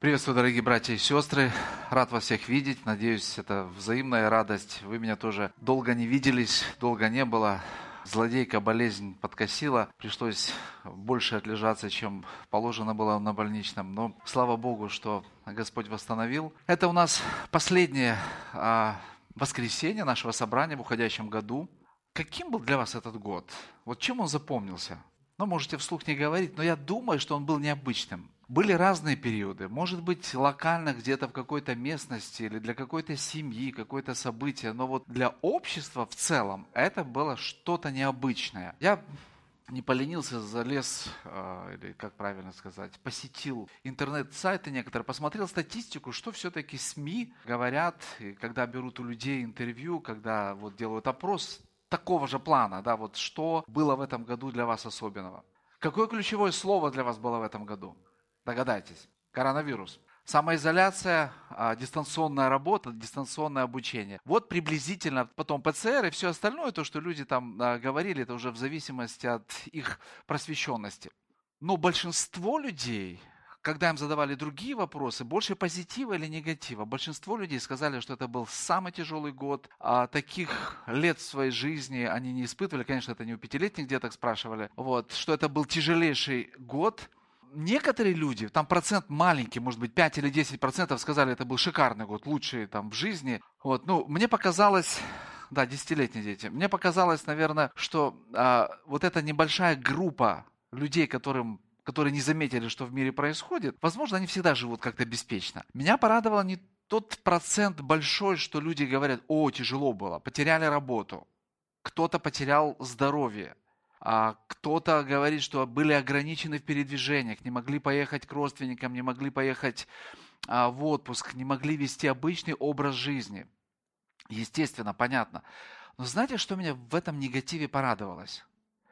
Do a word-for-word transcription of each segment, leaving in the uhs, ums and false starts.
Приветствую, дорогие братья и сестры. Рад вас всех видеть. Надеюсь, это взаимная радость. Вы меня тоже долго не виделись, долго не было. Злодейка болезнь подкосила. Пришлось больше отлежаться, чем положено было на больничном. Но слава Богу, что Господь восстановил. Это у нас последнее а, воскресенье нашего собрания в уходящем году. Каким был для вас этот год? Вот чем он запомнился? Ну, можете вслух не говорить, но я думаю, что он был необычным. Были разные периоды, может быть, локально где-то в какой-то местности или для какой-то семьи, какое-то событие, но вот для общества в целом это было что-то необычное. Я не поленился, залез, э, или как правильно сказать, посетил интернет-сайты некоторые, посмотрел статистику, что все-таки СМИ говорят, и когда берут у людей интервью, когда вот делают опрос такого же плана, да, вот что было в этом году для вас особенного. Какое ключевое слово для вас было в этом году? Догадайтесь. Коронавирус. Самоизоляция, дистанционная работа, дистанционное обучение. Вот приблизительно потом ПЦР и все остальное, то, что люди там говорили, это уже в зависимости от их просвещенности. Но большинство людей, когда им задавали другие вопросы, больше позитива или негатива, большинство людей сказали, что это был самый тяжелый год. А таких лет в своей жизни они не испытывали. Конечно, это не у пятилетних деток спрашивали. Вот, что это был тяжелейший год. Некоторые люди, там процент маленький, может быть, пять или десять процентов сказали, это был шикарный год, лучший там в жизни. Вот, ну, мне показалось, да, десятилетние дети, мне показалось, наверное, что а, вот эта небольшая группа людей, которым, которые не заметили, что в мире происходит, возможно, они всегда живут как-то беспечно. Меня порадовало не тот процент большой, что люди говорят, о, тяжело было, потеряли работу, кто-то потерял здоровье. А кто-то говорит, что были ограничены в передвижениях, не могли поехать к родственникам, не могли поехать а, в отпуск, не могли вести обычный образ жизни. Естественно, понятно. Но знаете, что меня в этом негативе порадовалось?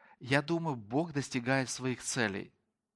Я думаю, Бог достигает своих целей.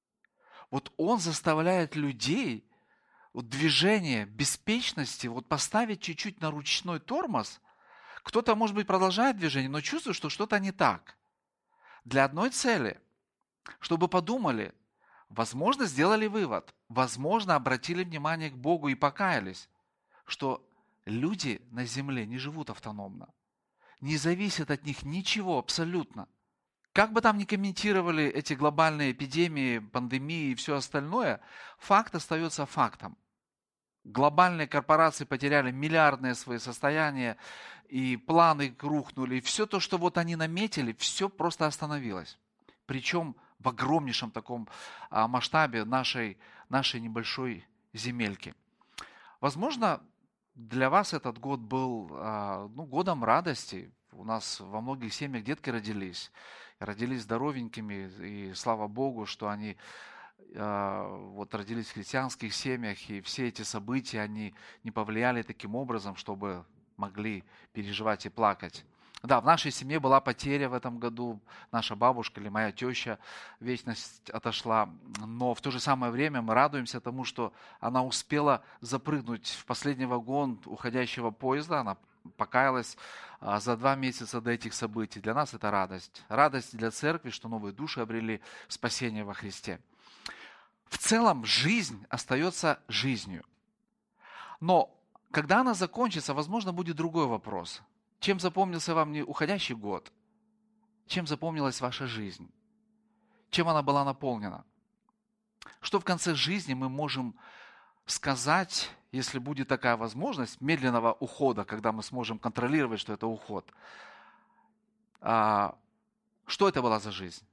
Вот Он заставляет людей вот, движение, беспечности, вот поставить чуть-чуть на ручной тормоз. Кто-то, может быть, продолжает движение, но чувствует, что что-то не так. Для одной цели, чтобы подумали, возможно, сделали вывод, возможно, обратили внимание к Богу и покаялись, что люди на земле не живут автономно, не зависит от них ничего абсолютно. Как бы там ни комментировали эти глобальные эпидемии, пандемии и все остальное, факт остается фактом. Глобальные корпорации потеряли миллиардные свои состояния, и планы рухнули, и все то, что вот они наметили, все просто остановилось. Причем в огромнейшем таком а, масштабе нашей, нашей небольшой земельки. Возможно, для вас этот год был а, ну, годом радости. У нас во многих семьях детки родились, родились здоровенькими, и слава Богу, что они вот родились в христианских семьях, и все эти события, они не повлияли таким образом, чтобы могли переживать и плакать. Да, в нашей семье была потеря в этом году, наша бабушка или моя теща, вечность отошла, но в то же самое время мы радуемся тому, что она успела запрыгнуть в последний вагон уходящего поезда, она покаялась а, за два месяца до этих событий. Для нас это радость. Радость для церкви, что новые души обрели спасение во Христе. В целом жизнь остается жизнью. Но когда она закончится, возможно, будет другой вопрос. Чем запомнился вам не уходящий год? Чем запомнилась ваша жизнь? Чем она была наполнена? Что в конце жизни мы можем сказать, если будет такая возможность медленного ухода, когда мы сможем контролировать, что это уход? А, что это была за жизнь?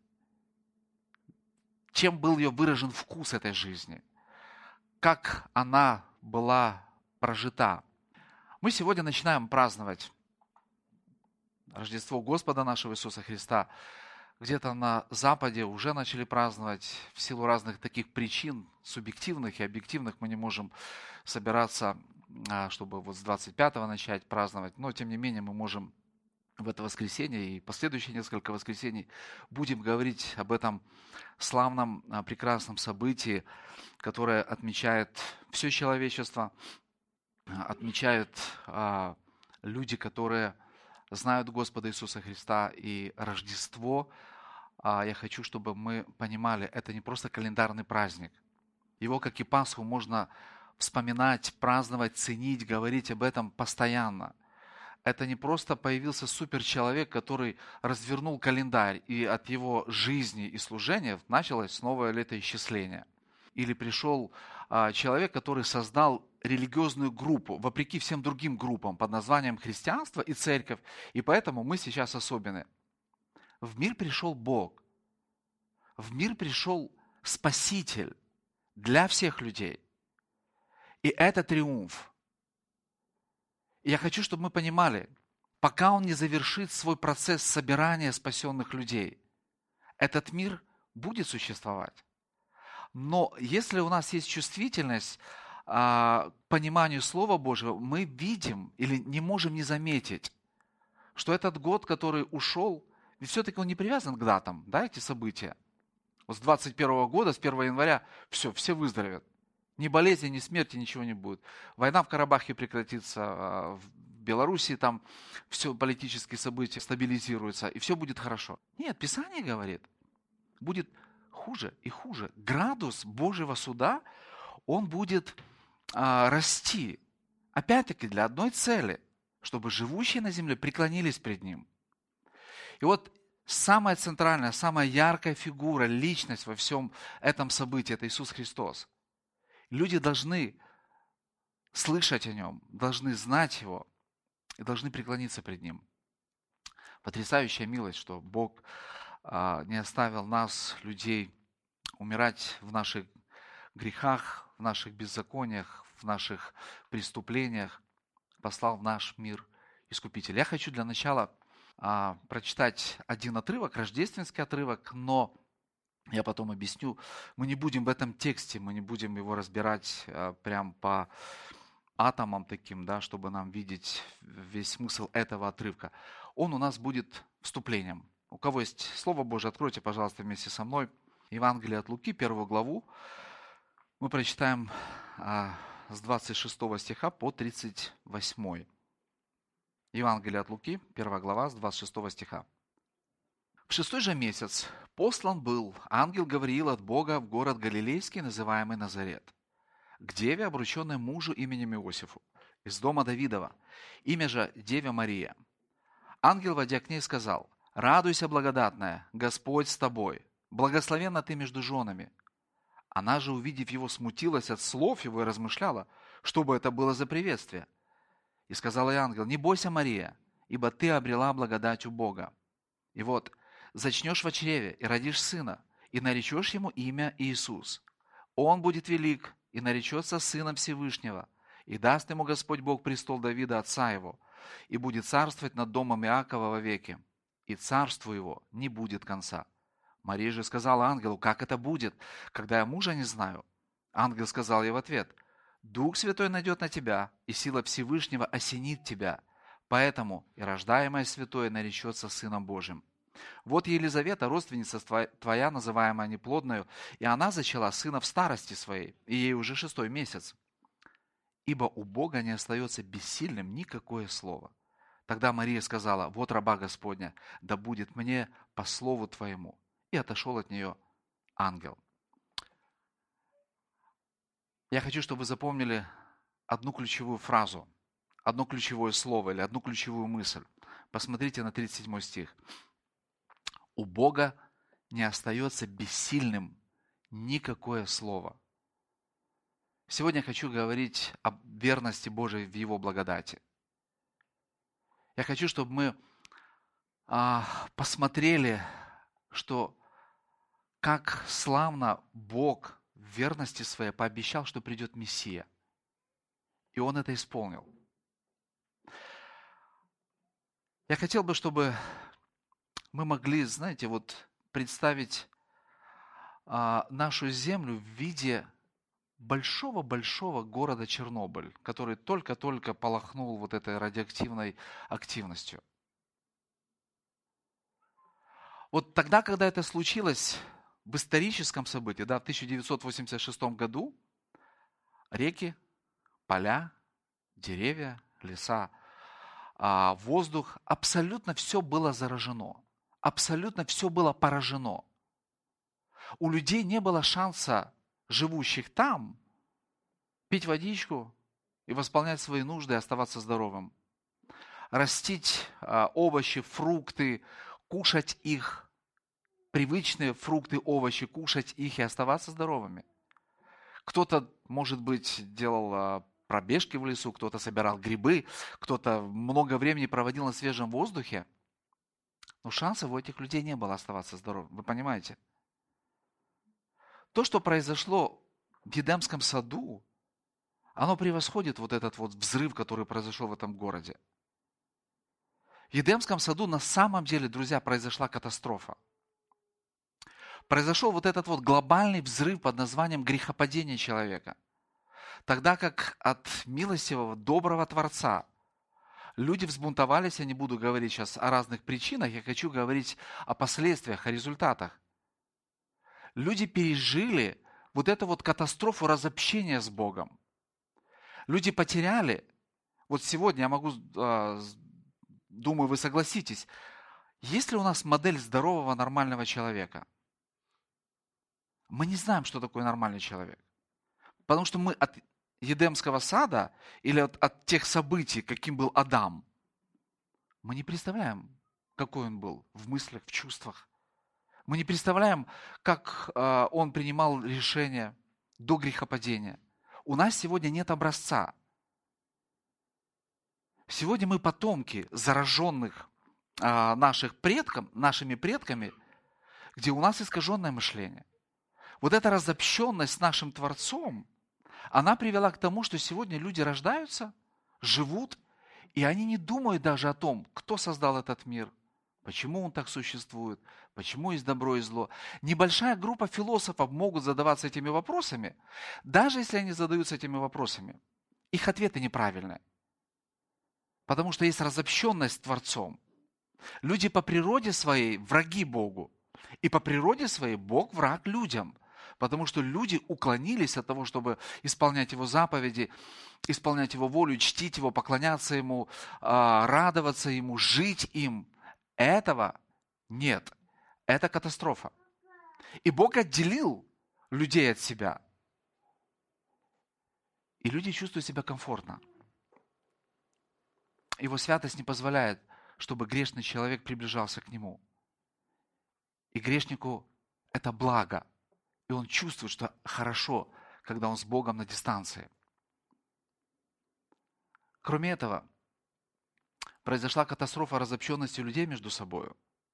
Чем был ее выражен вкус этой жизни? Как она была прожита? Мы сегодня начинаем праздновать Рождество Господа нашего Иисуса Христа. Где-то на Западе уже начали праздновать в силу разных таких причин, субъективных и объективных. Мы не можем собираться, чтобы вот с двадцать пятого начать праздновать, но тем не менее мы можем в это воскресенье и последующие несколько воскресений будем говорить об этом славном, прекрасном событии, которое отмечает все человечество, отмечают а, люди, которые знают Господа Иисуса Христа. И Рождество, а, я хочу, чтобы мы понимали, это не просто календарный праздник. Его, как и Пасху, можно вспоминать, праздновать, ценить, говорить об этом постоянно. Это не просто появился суперчеловек, который развернул календарь, и от его жизни и служения началось новое летоисчисление. Или пришел а, человек, который создал религиозную группу, вопреки всем другим группам, под названием христианство и церковь, и поэтому мы сейчас особенные. В мир пришел Бог, в мир пришел Спаситель для всех людей. И это триумф. И я хочу, чтобы мы понимали, пока Он не завершит свой процесс собирания спасенных людей, этот мир будет существовать. Но если у нас есть чувствительность а, к пониманию Слова Божьего, мы видим или не можем не заметить, что этот год, который ушел, ведь все-таки он не привязан к датам, да, эти события. Вот с двадцать первого года, с первого января, все, все выздоровеют. Ни болезни, ни смерти, ничего не будет. Война в Карабахе прекратится, в Белоруссии там все политические события стабилизируются, и все будет хорошо. Нет, Писание говорит, будет хуже и хуже. Градус Божьего суда, он будет а, расти. Опять-таки для одной цели, чтобы живущие на земле преклонились пред Ним. И вот самая центральная, самая яркая фигура, личность во всем этом событии – это Иисус Христос. Люди должны слышать о Нем, должны знать Его и должны преклониться пред Ним. Потрясающая милость, что Бог а, не оставил нас, людей, умирать в наших грехах, в наших беззакониях, в наших преступлениях, послал в наш мир Искупитель. Я хочу для начала а, прочитать один отрывок, рождественский отрывок, но я потом объясню. Мы не будем в этом тексте, мы не будем его разбирать а, прям по атомам таким, да, чтобы нам видеть весь смысл этого отрывка. Он у нас будет вступлением. У кого есть Слово Божие, откройте, пожалуйста, вместе со мной Евангелие от Луки, первую главу. Мы прочитаем а, с двадцать шестого стиха по тридцать восьмой. Евангелие от Луки, первая глава, с двадцать шестого стиха. В шестой же месяц послан был ангел Гавриил от Бога в город Галилейский, называемый Назарет, к деве, обрученной мужу именем Иосифу, из дома Давидова, имя же Деве Мария. Ангел, войдя к ней, сказал: «Радуйся, благодатная, Господь с тобой, благословенна ты между женами». Она же, увидев его, смутилась от слов его и размышляла, что бы это было за приветствие. И сказал ей ангел: «Не бойся, Мария, ибо ты обрела благодать у Бога. И вот, зачнешь в чреве и родишь сына, и наречешь ему имя Иисус. Он будет велик и наречется сыном Всевышнего, и даст ему Господь Бог престол Давида, отца его, и будет царствовать над домом Иакова вовеки, и царству его не будет конца». Мария же сказала ангелу: «Как это будет, когда я мужа не знаю?» Ангел сказал ей в ответ: «Дух Святой найдет на тебя, и сила Всевышнего осенит тебя, поэтому и рождаемое святое наречется Сыном Божьим. Вот Елизавета, родственница твоя, называемая неплодною, и она зачала сына в старости своей, и ей уже шестой месяц. Ибо у Бога не остается бессильным никакое слово». Тогда Мария сказала: «Вот раба Господня, да будет мне по слову твоему». И отошел от нее ангел. Я хочу, чтобы вы запомнили одну ключевую фразу, одно ключевое слово или одну ключевую мысль. Посмотрите на тридцать седьмой стих. У Бога не остается бессильным никакое слово. Сегодня я хочу говорить об верности Божией в Его благодати. Я хочу, чтобы мы а, посмотрели, что как славно Бог в верности своей пообещал, что придет Мессия. И Он это исполнил. Я хотел бы, чтобы мы могли, знаете, вот представить а, нашу землю в виде большого-большого города Чернобыль, который только-только полыхнул вот этой радиоактивной активностью. Вот тогда, когда это случилось, в историческом событии, да, в тысяча девятьсот восемьдесят шестом году, реки, поля, деревья, леса, а, воздух, абсолютно все было заражено. Абсолютно все было поражено. У людей не было шанса живущих там, пить водичку и восполнять свои нужды и оставаться здоровым. Растить а, овощи, фрукты, кушать их, привычные фрукты, овощи, кушать их и оставаться здоровыми. Кто-то, может быть, делал а, пробежки в лесу, кто-то собирал грибы, кто-то много времени проводил на свежем воздухе. Но шансов у этих людей не было оставаться здоровым. Вы понимаете? То, что произошло в Едемском саду, оно превосходит вот этот вот взрыв, который произошел в этом городе. В Едемском саду на самом деле, друзья, произошла катастрофа. Произошел вот этот вот глобальный взрыв под названием грехопадение человека. Тогда как от милостивого, доброго Творца люди взбунтовались, я не буду говорить сейчас о разных причинах, я хочу говорить о последствиях, о результатах. Люди пережили вот эту вот катастрофу разобщения с Богом. Люди потеряли, вот сегодня я могу, думаю, вы согласитесь, есть ли у нас модель здорового, нормального человека? Мы не знаем, что такое нормальный человек. Потому что мы от Едемского сада или от, от тех событий, каким был Адам, мы не представляем, какой он был в мыслях, в чувствах. Мы не представляем, как э, он принимал решения до грехопадения. У нас сегодня нет образца. Сегодня мы потомки зараженных э, наших предков, нашими предками, где у нас искаженное мышление. Вот эта разобщенность с нашим Творцом, она привела к тому, что сегодня люди рождаются, живут, и они не думают даже о том, кто создал этот мир, почему он так существует, почему есть добро и зло. Небольшая группа философов могут задаваться этими вопросами, даже если они задаются этими вопросами. Их ответы неправильные, потому что есть разобщенность с Творцом. Люди по природе своей враги Богу, и по природе своей Бог враг людям. Потому что люди уклонились от того, чтобы исполнять Его заповеди, исполнять Его волю, чтить Его, поклоняться Ему, радоваться Ему, жить им. Этого нет. Это катастрофа. И Бог отделил людей от себя. И люди чувствуют себя комфортно. Его святость не позволяет, чтобы грешный человек приближался к Нему. И грешнику это благо. И он чувствует, что хорошо, когда он с Богом на дистанции. Кроме этого, произошла катастрофа разобщенности людей между собой.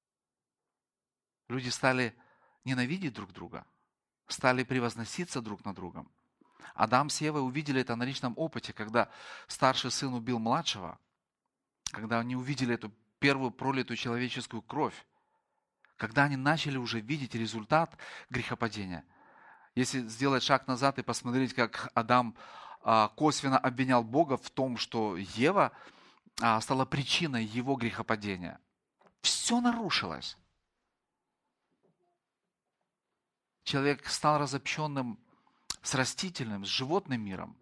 Люди стали ненавидеть друг друга, стали превозноситься друг над другом. Адам с Евой увидели это на личном опыте, когда старший сын убил младшего, когда они увидели эту первую пролитую человеческую кровь, когда они начали уже видеть результат грехопадения. Если сделать шаг назад и посмотреть, как Адам а, косвенно обвинял Бога в том, что Ева а, стала причиной его грехопадения. Все нарушилось. Человек стал разобщенным с растительным, с животным миром.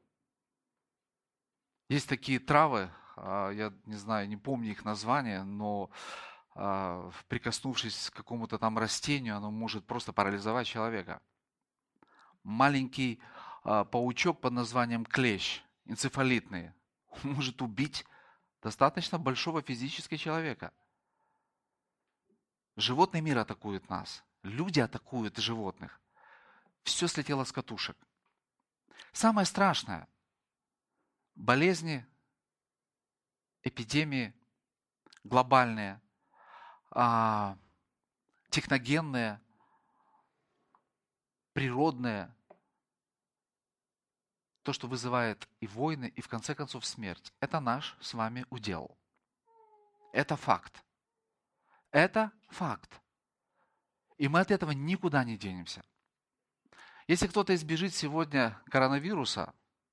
Есть такие травы, а, я не знаю, не помню их название, но прикоснувшись к какому-то там растению, оно может просто парализовать человека. Маленький а, паучок под названием клещ, энцефалитный, может убить достаточно большого физического человека. Животный мир атакует нас, люди атакуют животных. Все слетело с катушек. Самое страшное – болезни, эпидемии глобальные, А, техногенные, природные, то, что вызывает и войны, и в конце концов смерть. Это наш с вами удел. Это факт. Это факт. И мы от этого никуда не денемся. Если кто-то избежит сегодня коронавируса,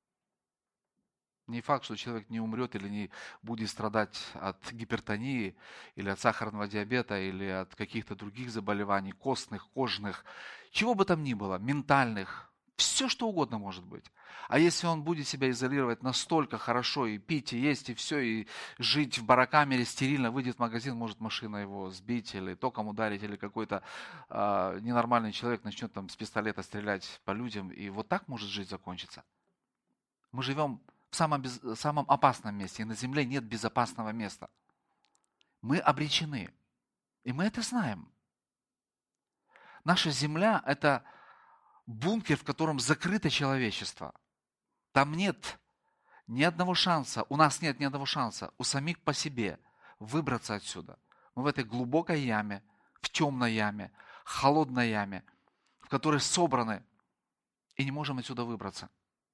не факт, что человек не умрет или не будет страдать от гипертонии, или от сахарного диабета, или от каких-то других заболеваний, костных, кожных, чего бы там ни было, ментальных, Все, что угодно может быть. А если он будет себя изолировать настолько хорошо, и пить, и есть, и все, и жить в барокамере стерильно, выйдет в магазин, может машина его сбить, или током ударить, или какой-то э, ненормальный человек начнет там с пистолета стрелять по людям, и вот так может жизнь закончиться. Мы живем в самом, без, самом опасном месте, и на земле нет безопасного места. Мы обречены, и мы это знаем. Наша земля – это бункер, в котором закрыто человечество. Там нет ни одного шанса, у нас нет ни одного шанса у самих по себе выбраться отсюда. Мы в этой глубокой яме, в темной яме, холодной яме, в которой собраны, и не можем отсюда выбраться.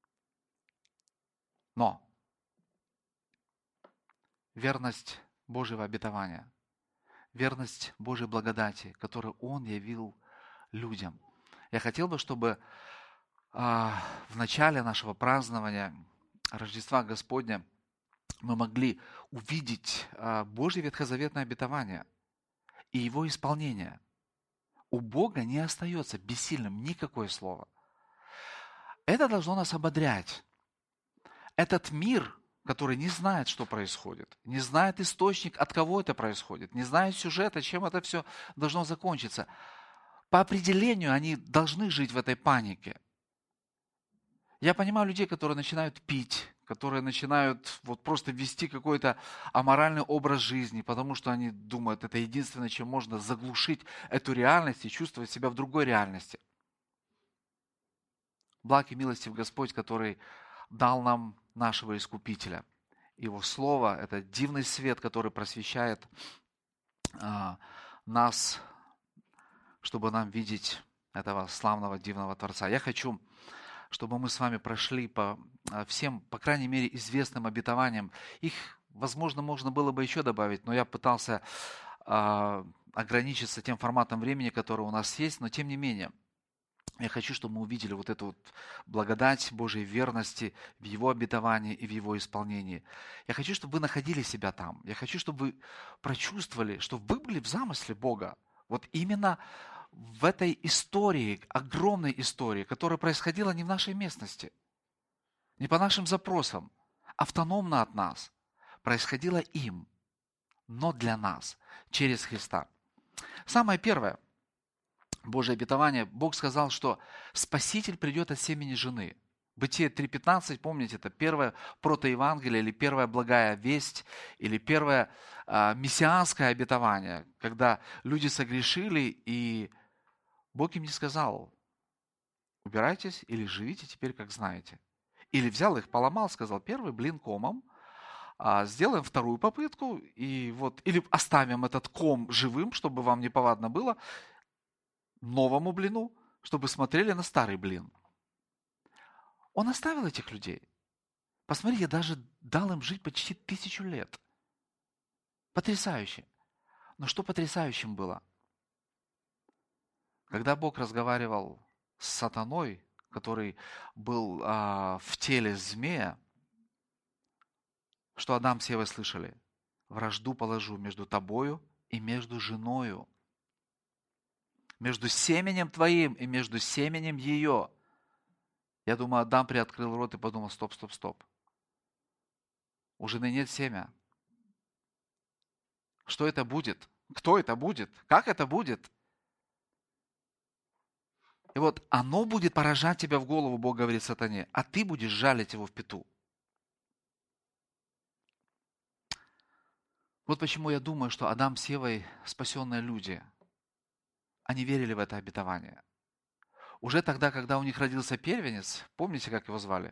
Но верность Божьего обетования, верность Божьей благодати, которую Он явил людям. Я хотел бы, чтобы а, в начале нашего празднования Рождества Господня мы могли увидеть а, Божье ветхозаветное обетование и его исполнение. У Бога не остается бессильным никакое слово. Это должно нас ободрять. Этот мир, который не знает, что происходит, не знает источник, от кого это происходит, не знает сюжета, чем это все должно закончиться, по определению они должны жить в этой панике. Я понимаю людей, которые начинают пить, которые начинают вот просто вести какой-то аморальный образ жизни, потому что они думают, это единственное, чем можно заглушить эту реальность и чувствовать себя в другой реальности. Благ и милостив Господь, который дал нам нашего Искупителя. Его Слово – это дивный свет, который просвещает а, нас, чтобы нам видеть этого славного, дивного Творца. Я хочу, чтобы мы с вами прошли по всем, по крайней мере, известным обетованиям. Их, возможно, можно было бы еще добавить, но я пытался а, ограничиться тем форматом времени, который у нас есть, но тем не менее, я хочу, чтобы мы увидели вот эту вот благодать Божьей верности в Его обетовании и в Его исполнении. Я хочу, чтобы вы находили себя там. Я хочу, чтобы вы прочувствовали, что вы были в замысле Бога. Вот именно в этой истории, огромной истории, которая происходила не в нашей местности, не по нашим запросам, автономно от нас, происходила им, но для нас, через Христа. Самое первое Божье обетование, Бог сказал, что Спаситель придет от семени жены. Бытие три пятнадцать, помните, это первое протоевангелие, или первая благая весть, или первое а, мессианское обетование, когда люди согрешили, и Бог им не сказал, убирайтесь или живите теперь, как знаете. Или взял их, поломал, сказал, первый блин комом, а, сделаем вторую попытку, и вот, или оставим этот ком живым, чтобы вам неповадно было, новому блину, чтобы смотрели на старый блин. Он оставил этих людей. Посмотри, я даже дал им жить почти тысячу лет. Потрясающе. Но что потрясающим было? Когда Бог разговаривал с сатаной, который был а, в теле змея, что Адам с Евой слышали? Вражду положу между тобою и между женою. Между семенем твоим и между семенем ее. Я думаю, Адам приоткрыл рот и подумал, стоп, стоп, стоп. У жены нет семя. Что это будет? Кто это будет? Как это будет? И вот оно будет поражать тебя в голову, Бог говорит сатане, а ты будешь жалить его в пяту. Вот почему я думаю, что Адам с Евой спасенные люди. Они верили в это обетование. Уже тогда, когда у них родился первенец, помните, как его звали?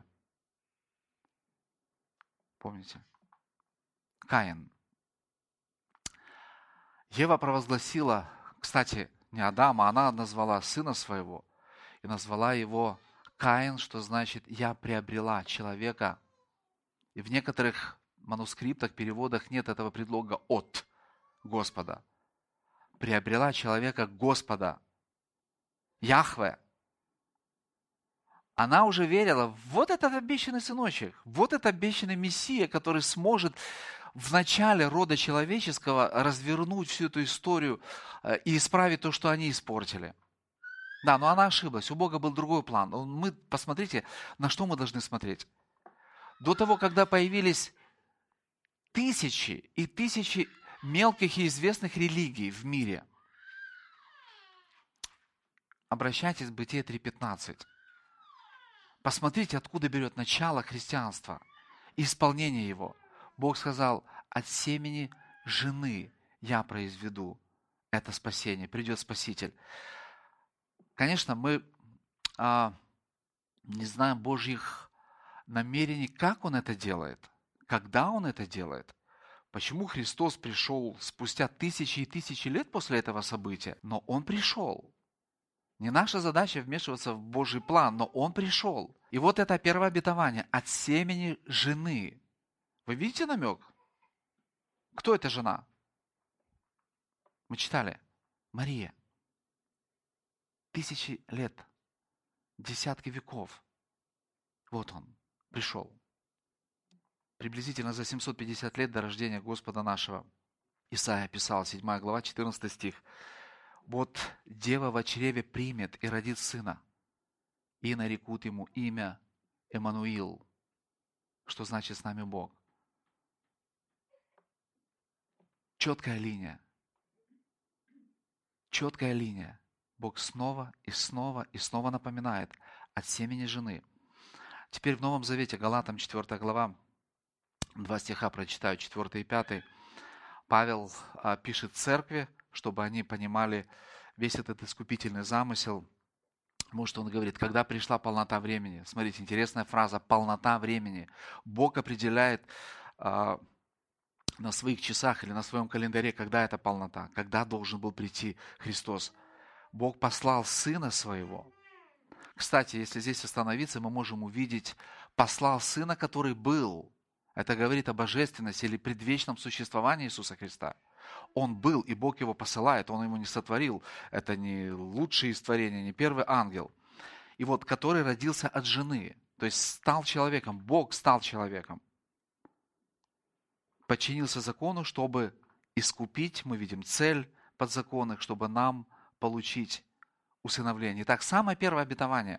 Помните? Каин. Ева провозгласила, кстати, не Адама, она назвала сына своего, и назвала его Каин, что значит «я приобрела человека». И в некоторых манускриптах, переводах нет этого предлога «от Господа». Приобрела человека Господа, Яхве. Она уже верила, вот этот обещанный сыночек, вот этот обещанный Мессия, который сможет в начале рода человеческого развернуть всю эту историю и исправить то, что они испортили. Да, но она ошиблась. У Бога был другой план. Он- Мы, посмотрите, на что мы должны смотреть. До того, когда появились тысячи и тысячи мелких и известных религий в мире, обращайтесь к Бытие три пятнадцать. Посмотрите, откуда берет начало христианства и исполнение его. Бог сказал, от семени жены я произведу это спасение, придет Спаситель. Конечно, мы а, не знаем Божьих намерений, как Он это делает, когда Он это делает. Почему Христос пришел спустя тысячи и тысячи лет после этого события? Но Он пришел. Не наша задача вмешиваться в Божий план, но Он пришел. И вот это первое обетование от семени жены. Вы видите намек? Кто эта жена? Мы читали. Мария. Тысячи лет, десятки веков. Вот Он пришел. Приблизительно за семьсот пятьдесят лет до рождения Господа нашего. Исаия писал, седьмая глава, четырнадцатый стих. Вот дева во чреве примет и родит сына, и нарекут ему имя Эммануил, что значит с нами Бог. Четкая линия. Четкая линия. Бог снова и снова и снова напоминает от семени жены. Теперь в Новом Завете, Галатам четвёртая глава, два стиха прочитаю, четвёртый и пятый. Павел а, пишет церкви, чтобы они понимали весь этот искупительный замысел. Может, он говорит, когда пришла полнота времени. Смотрите, интересная фраза, полнота времени. Бог определяет а, на своих часах или на своем календаре, когда эта полнота, когда должен был прийти Христос. Бог послал Сына Своего. Кстати, если здесь остановиться, мы можем увидеть, послал Сына, который был. Это говорит о божественности или предвечном существовании Иисуса Христа. Он был, и Бог его посылает, Он ему не сотворил. Это не лучшее из творения, не первый ангел. И вот, который родился от жены, то есть стал человеком, Бог стал человеком. Подчинился закону, чтобы искупить, мы видим цель подзаконных, чтобы нам получить усыновление. Итак, самое первое обетование.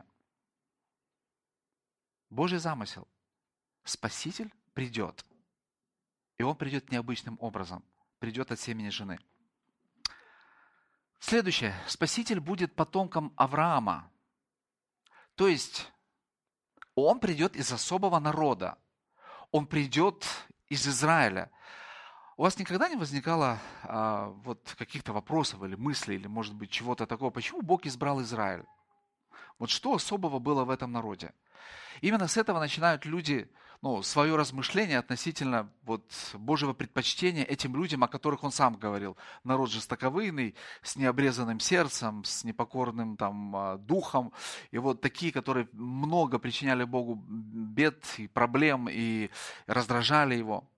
Божий замысел. Спаситель придет. И он придет необычным образом. Придет от семени жены. Следующее. Спаситель будет потомком Авраама. То есть, он придет из особого народа. Он придет из Израиля. У вас никогда не возникало а, вот каких-то вопросов или мыслей, или, может быть, чего-то такого? Почему Бог избрал Израиль? Вот что особого было в этом народе? Именно с этого начинают люди ну, свое размышление относительно вот, Божьего предпочтения этим людям, о которых он сам говорил. Народ жестоковыйный, с необрезанным сердцем, с непокорным там, духом. И вот такие, которые много причиняли Богу бед и проблем и раздражали его.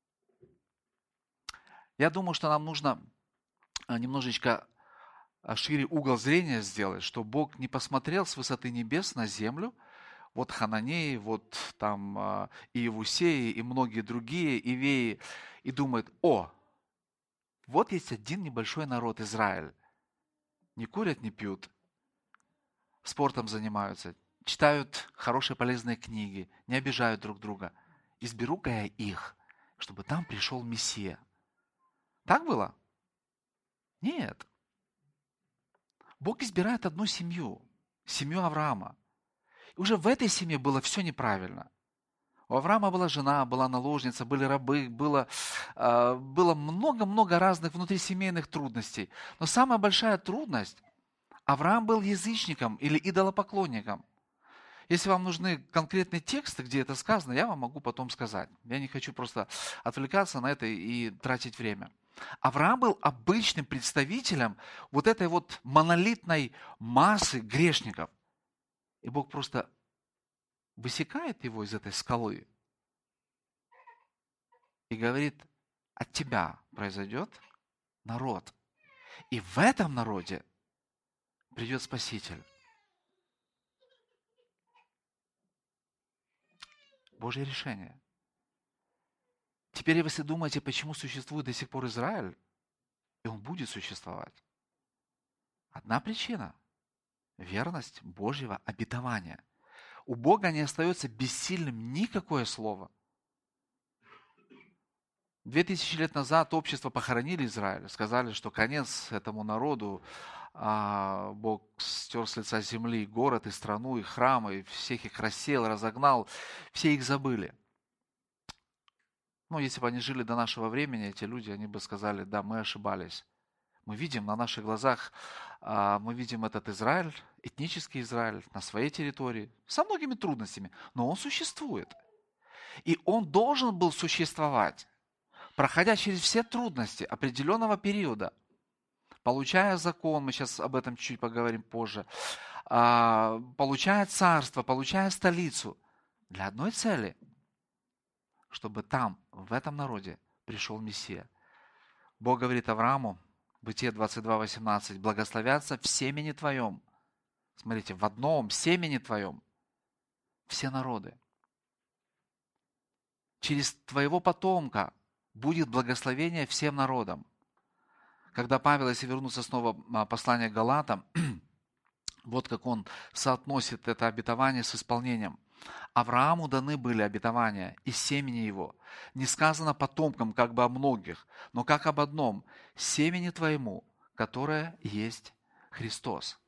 Я думаю, что нам нужно немножечко шире угол зрения сделать, что Бог не посмотрел с высоты небес на землю, вот Хананеи, вот там и Иевусеи, и многие другие, Ивеи, и думает, о, вот есть один небольшой народ, Израиль. Не курят, не пьют, спортом занимаются, читают хорошие полезные книги, не обижают друг друга. Изберу-ка я их, чтобы там пришел Мессия. Так было? Нет. Бог избирает одну семью, семью Авраама. И уже в этой семье было все неправильно. У Авраама была жена, была наложница, были рабы, было, э, было много-много разных внутрисемейных трудностей. Но самая большая трудность, Авраам был язычником или идолопоклонником. Если вам нужны конкретные тексты, где это сказано, я вам могу потом сказать. Я не хочу просто отвлекаться на это и тратить время. Авраам был обычным представителем вот этой вот монолитной массы грешников. И Бог просто высекает его из этой скалы и говорит, от тебя произойдет народ. И в этом народе придет Спаситель. Божье решение. Теперь, если думаете, почему существует до сих пор Израиль, и он будет существовать. Одна причина. верность Божьего обетования. У Бога не остается бессильным никакое слово. Две тысячи лет назад общество похоронили Израиль, сказали, что конец этому народу, а, Бог стер с лица земли город и страну, и храмы, и всех их рассеял, разогнал, все их забыли. Ну, если бы они жили до нашего времени, эти люди, они бы сказали, да, мы ошибались. Мы видим на наших глазах, а, мы видим этот Израиль, этнический Израиль на своей территории, со многими трудностями, но он существует. И он должен был существовать, проходя через все трудности определенного периода, получая закон, мы сейчас об этом чуть поговорим позже, а, получая царство, получая столицу, для одной цели, чтобы там, в этом народе, пришел Мессия. Бог говорит Аврааму, Бытие двадцать два восемнадцать, благословятся в семени твоем. Смотрите, в одном семени твоем все народы. Через твоего потомка будет благословение всем народам. Когда Павел, если вернуться снова послание к Галатам, вот как он соотносит это обетование с исполнением. Аврааму даны были обетования из семени его. Не сказано потомкам, как бы о многих, но как об одном, семени твоему, которое есть Христос.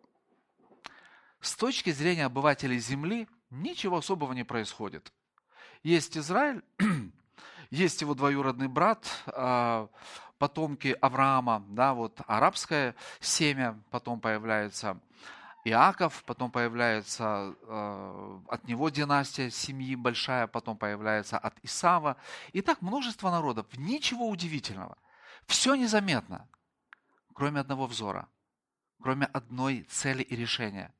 С точки зрения обывателей земли, ничего особого не происходит. Есть Израиль, есть его двоюродный брат, потомки Авраама, да, вот арабское семя, потом появляется Иаков, потом появляется э, от него династия семьи большая, потом появляется от Исава. И так множество народов. Ничего удивительного. Все незаметно, кроме одного взора, кроме одной цели и решения.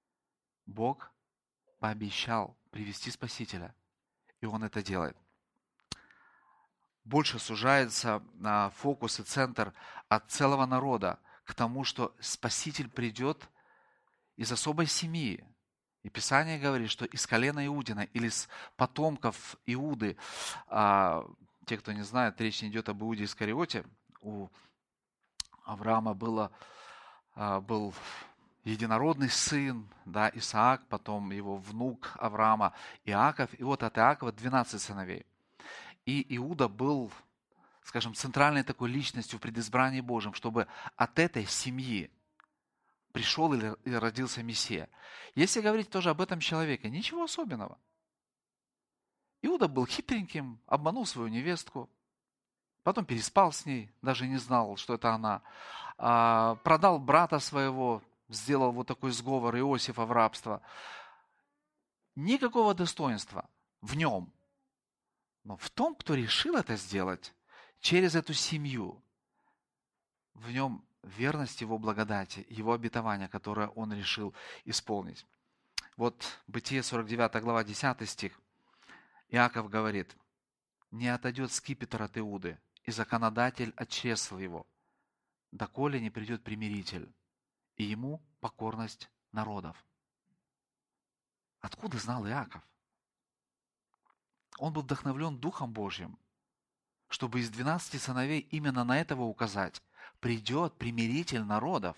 Бог пообещал привести Спасителя, и Он это делает. Больше сужается на фокус и центр от целого народа к тому, что Спаситель придет из особой семьи. И Писание говорит, что из колена Иудина или с потомков Иуды, а, те, кто не знает, речь не идет об Иуде Искариоте, у Авраама было, а, был единородный сын, да, Исаак, потом его внук Авраама Иаков, и вот от Иакова двенадцать сыновей. И Иуда был, скажем, центральной такой личностью в предизбрании Божьем, чтобы от этой семьи пришел или родился Мессия. Если говорить тоже об этом человеке, ничего особенного. Иуда был хитреньким, обманул свою невестку, потом переспал с ней, даже не знал, что это она, продал брата своего, сделал вот такой сговор Иосифа в рабство. Никакого достоинства в нем. Но в том, кто решил это сделать, через эту семью, в нем верность Его благодати, Его обетования, которое Он решил исполнить. Вот Бытие сорок девятая глава, десятый стих. Иаков говорит, «Не отойдет скипетр от Иуды, и законодатель от чресла его, доколе не придет примиритель, и ему покорность народов». Откуда знал Иаков? Он был вдохновлен Духом Божьим, чтобы из двенадцати сыновей именно на этого указать. Придет примиритель народов.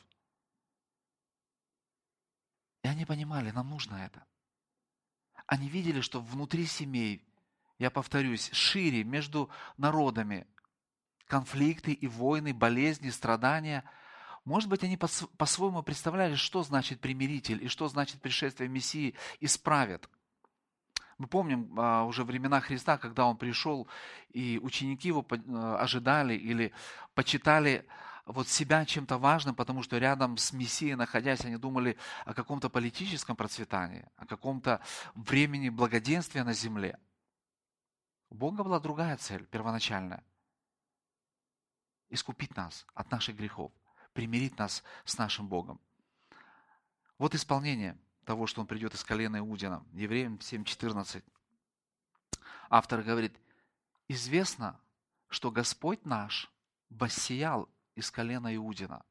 И они понимали, нам нужно это. Они видели, что внутри семей, я повторюсь, шире между народами конфликты и войны, болезни, страдания. Может быть, они по-своему представляли, что значит примиритель и что значит пришествие Мессии исправит. Мы помним а, уже времена Христа, когда Он пришел, и ученики Его ожидали или почитали вот себя чем-то важным, потому что рядом с Мессией, находясь, они думали о каком-то политическом процветании, о каком-то времени благоденствия на земле. У Бога была другая цель, первоначальная. Искупить нас от наших грехов, примирить нас с нашим Богом. Вот исполнение того, что Он придет из колена Иудина. Евреям семь четырнадцать. Автор говорит, известно, что Господь наш воссиял из колена Иудина.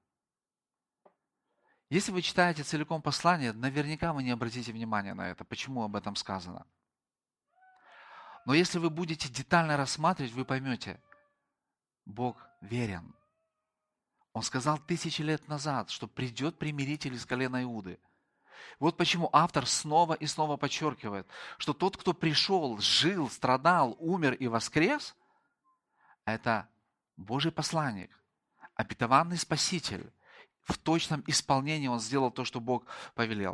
Если вы читаете целиком послание, наверняка вы не обратите внимания на это. Почему об этом сказано? Но если вы будете детально рассматривать, вы поймете, Бог верен. Он сказал тысячи лет назад, что придет примиритель из колена Иуды. Вот почему автор снова и снова подчеркивает, что тот, кто пришел, жил, страдал, умер и воскрес, это Божий посланник, обетованный Спаситель. В точном исполнении он сделал то, что Бог повелел.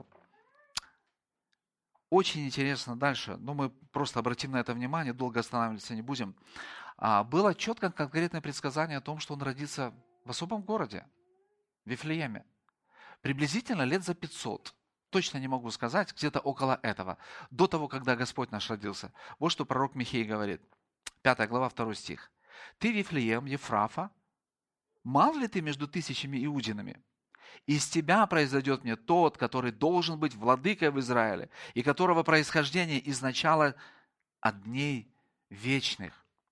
Очень интересно дальше, но мы просто обратим на это внимание, долго останавливаться не будем. А, было четко конкретное предсказание о том, что он родится в особом городе, в Вифлееме. Приблизительно лет за пятьсот. Точно не могу сказать, где-то около этого. До того, когда Господь наш родился. Вот что пророк Михей говорит. пятая глава, второй стих. «Ты, Вифлеем, Ефрафа, мал ли ты между тысячами иудинами? Из тебя произойдет мне тот, который должен быть владыкой в Израиле, и которого происхождение из начала от дней вечных».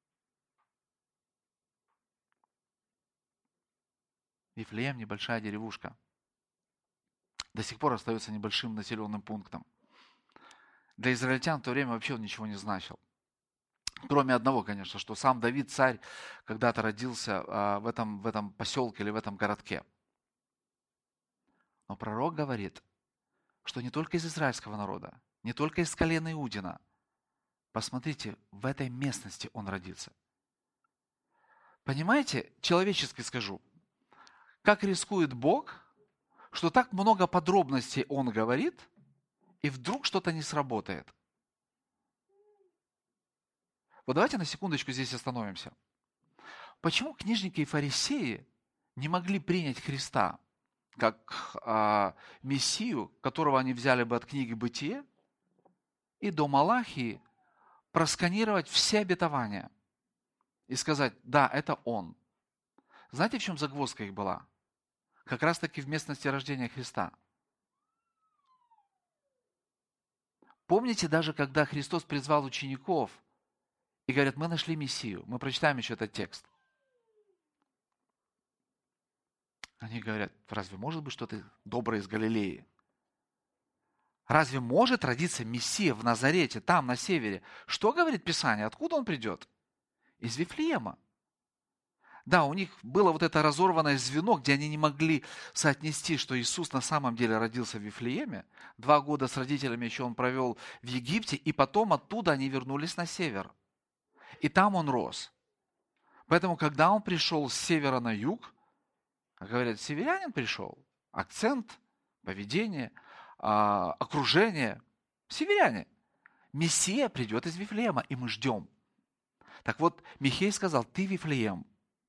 Вифлеем – небольшая деревушка. До сих пор остается небольшим населенным пунктом. Для израильтян в то время вообще он ничего не значил. Кроме одного, конечно, что сам Давид, царь, когда-то родился в этом, в этом поселке или в этом городке. Но пророк говорит, что не только из израильского народа, не только из колена Иудина. Посмотрите, в этой местности он родился. Понимаете, человечески скажу, как рискует Бог, что так много подробностей он говорит, и вдруг что-то не сработает. Вот давайте на секундочку здесь остановимся. Почему книжники и фарисеи не могли принять Христа как а, Мессию, которого они взяли бы от книги «Бытие», и до Малахии просканировать все обетования и сказать, да, это Он. Знаете, в чем загвоздка их была? Как раз таки в местности рождения Христа. Помните, даже когда Христос призвал учеников и говорят, мы нашли Мессию, мы прочитаем еще этот текст. Они говорят, разве может быть что-то доброе из Галилеи? Разве может родиться Мессия в Назарете, там, на севере? Что говорит Писание? Откуда он придет? Из Вифлеема. Да, у них было вот это разорванное звено, где они не могли соотнести, что Иисус на самом деле родился в Вифлееме. Два года с родителями еще он провел в Египте, и потом оттуда они вернулись на север. И там он рос. Поэтому, когда он пришел с севера на юг, говорят, северянин пришел, акцент, поведение, окружение, северяне. Мессия придет из Вифлеема, и мы ждем. Так вот, Михей сказал, ты Вифлеем,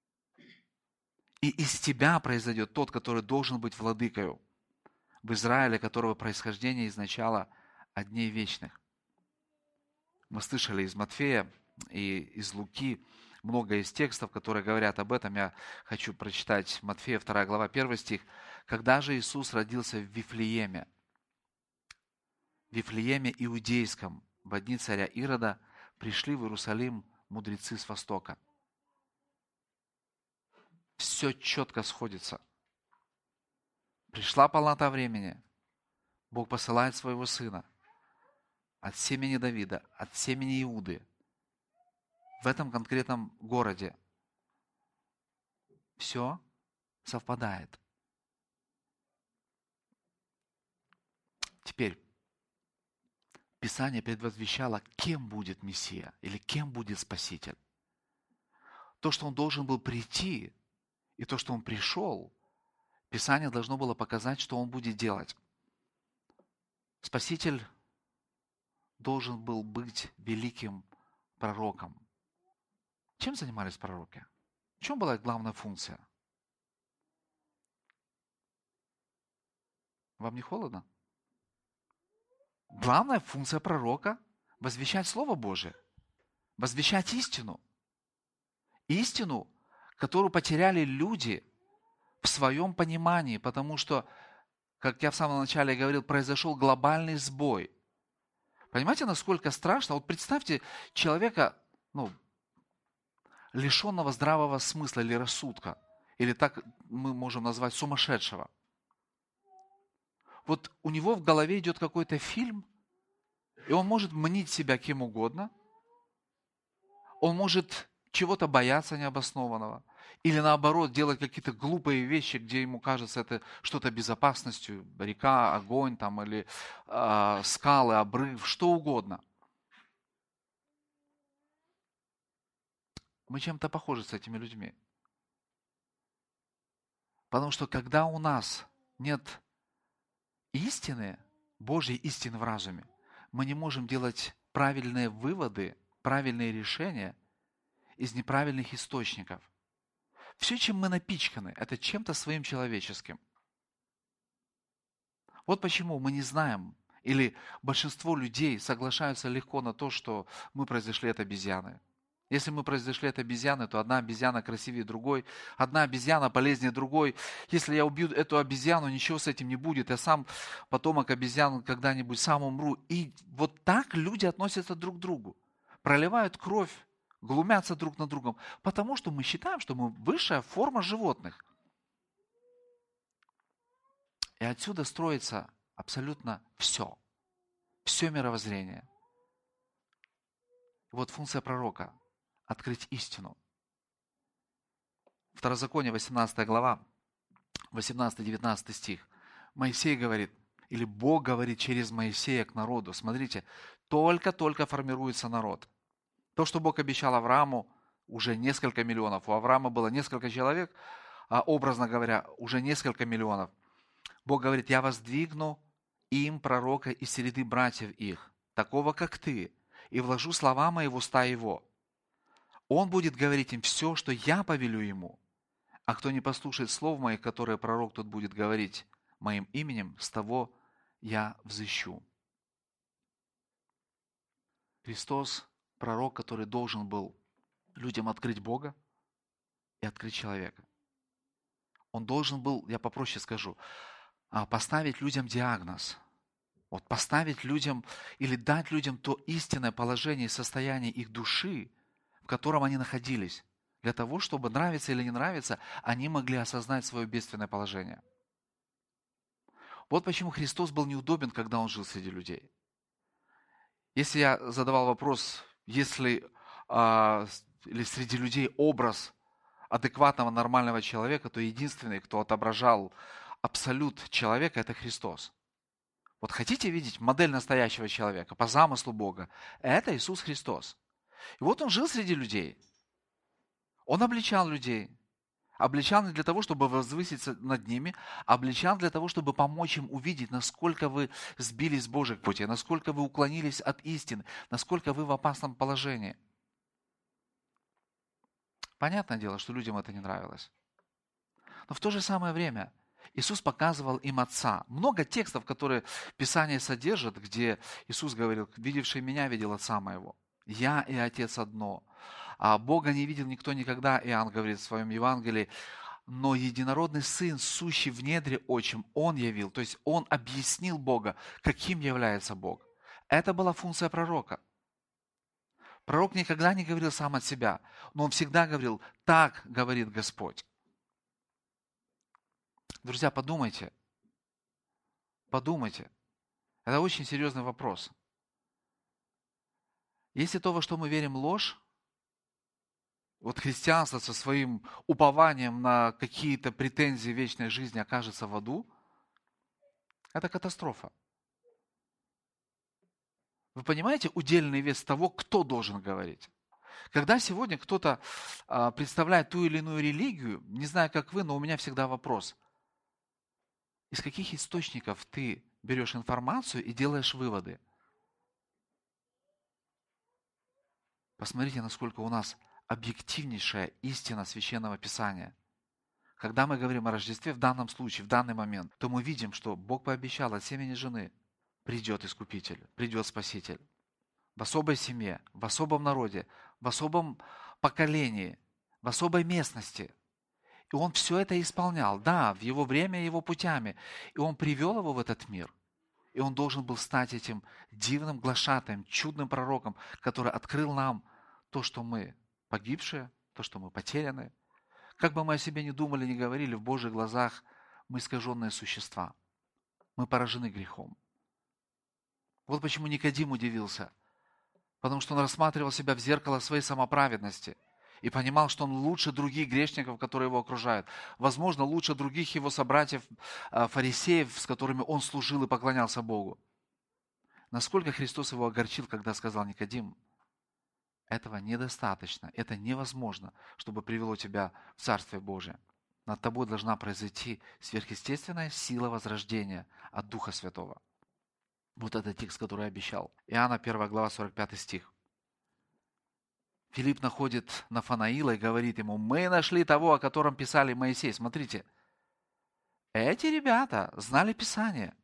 и из тебя произойдет тот, который должен быть владыкою в Израиле, которого происхождение из начала от дней вечных. Мы слышали из Матфея и из Луки много из текстов, которые говорят об этом. Я хочу прочитать Матфея, вторая глава, первый стих. «Когда же Иисус родился в Вифлееме, в Вифлееме Иудейском, в дни царя Ирода, пришли в Иерусалим мудрецы с востока». Все четко сходится. Пришла полнота времени. Бог посылает своего сына от семени Давида, от семени Иуды, в этом конкретном городе. Все совпадает. Теперь, Писание предвозвещало, кем будет Мессия или кем будет Спаситель. То, что он должен был прийти, и то, что он пришел, Писание должно было показать, что он будет делать. Спаситель должен был быть великим пророком. Чем занимались пророки? В чем была их главная функция? Вам не холодно? Главная функция пророка – возвещать Слово Божие, возвещать истину. Истину, которую потеряли люди в своем понимании, потому что, как я в самом начале говорил, произошел глобальный сбой. Понимаете, насколько страшно? Вот представьте человека, ну, лишенного здравого смысла или рассудка, или так мы можем назвать сумасшедшего. Вот у него в голове идет какой-то фильм, и он может мнить себя кем угодно, он может чего-то бояться необоснованного, Или наоборот, делать какие-то глупые вещи, где ему кажется это что-то безопасностью, река, огонь там, или э, скалы, обрыв, что угодно. Мы чем-то похожи с этими людьми. Потому что когда у нас нет истины, Божьей истины в разуме, мы не можем делать правильные выводы, правильные решения из неправильных источников. Все, чем мы напичканы, это чем-то своим человеческим. Вот почему мы не знаем, или большинство людей соглашаются легко на то, что мы произошли от обезьяны. Если мы произошли от обезьяны, то одна обезьяна красивее другой, одна обезьяна полезнее другой. Если я убью эту обезьяну, ничего с этим не будет. Я сам потомок обезьян когда-нибудь сам умру. И вот так люди относятся друг к другу. Проливают кровь, глумятся друг над другом, потому что мы считаем, что мы высшая форма животных. И отсюда строится абсолютно все. Все мировоззрение. Вот функция пророка – открыть истину. Второзаконие, восемнадцатая глава, восемнадцатый-девятнадцатый стих. Моисей говорит, или Бог говорит через Моисея к народу. Смотрите, только-только формируется народ. То, что Бог обещал Аврааму, уже несколько миллионов. У Авраама было несколько человек, а образно говоря, уже несколько миллионов. Бог говорит, я воздвигну им пророка из среды братьев их, такого, как ты, и вложу слова мои в уста его. Он будет говорить им все, что я повелю ему. А кто не послушает слов моих, которые пророк тут будет говорить моим именем, с того я взыщу. Христос – пророк, который должен был людям открыть Бога и открыть человека. Он должен был, я попроще скажу, поставить людям диагноз. Вот поставить людям или дать людям то истинное положение и состояние их души, в котором они находились, для того, чтобы, нравится или не нравится, они могли осознать свое бедственное положение. Вот почему Христос был неудобен, когда Он жил среди людей. Если я задавал вопрос, если а, или среди людей образ адекватного, нормального человека, то единственный, кто отображал абсолют человека, это Христос. Вот хотите видеть модель настоящего человека по замыслу Бога? Это Иисус Христос. И вот Он жил среди людей. Он обличал людей. Обличал не для того, чтобы возвыситься над ними, а обличал для того, чтобы помочь им увидеть, насколько вы сбились с Божьего пути, насколько вы уклонились от истины, насколько вы в опасном положении. Понятное дело, что людям это не нравилось. Но в то же самое время Иисус показывал им Отца. Много текстов, которые Писание содержит, где Иисус говорил, видевший меня, видел Отца моего. Я и Отец одно. А Бога не видел никто никогда, Иоанн говорит в своем Евангелии, но единородный Сын, сущий в недре отчим, Он явил. То есть Он объяснил Бога, каким является Бог. Это была функция пророка. Пророк никогда не говорил сам от себя, но он всегда говорил, так говорит Господь. Друзья, подумайте, подумайте. Это очень серьезный вопрос. Если то, во что мы верим, ложь, вот христианство со своим упованием на какие-то претензии вечной жизни окажется в аду, это катастрофа. Вы понимаете удельный вес того, кто должен говорить? Когда сегодня кто-то а, представляет ту или иную религию, не знаю, как вы, но у меня всегда вопрос. Из каких источников ты берешь информацию и делаешь выводы? Посмотрите, насколько у нас объективнейшая истина Священного Писания. Когда мы говорим о Рождестве, в данном случае, в данный момент, то мы видим, что Бог пообещал от семени жены придет Искупитель, придет Спаситель. В особой семье, в особом народе, в особом поколении, в особой местности. И Он все это исполнял, да, в Его время, Его путями. И Он привел его в этот мир. И Он должен был стать этим дивным глашатаем, чудным пророком, который открыл нам то, что мы погибшие, то, что мы потеряны. Как бы мы о себе ни думали, ни говорили, в Божьих глазах мы искаженные существа. Мы поражены грехом. Вот почему Никодим удивился. Потому что он рассматривал себя в зеркало своей самоправедности. и понимал, что он лучше других грешников, которые его окружают. Возможно, лучше других его собратьев, фарисеев, с которыми он служил и поклонялся Богу. Насколько Христос его огорчил, когда сказал: Никодим, этого недостаточно, это невозможно, чтобы привело тебя в Царствие Божие. Над тобой должна произойти сверхъестественная сила возрождения от Духа Святого. Вот это текст, который я обещал. Иоанна первая глава, сорок пятый стих. Филипп находит Нафанаила и говорит ему: мы нашли того, о котором писали Моисей. Смотрите, эти ребята знали Писание.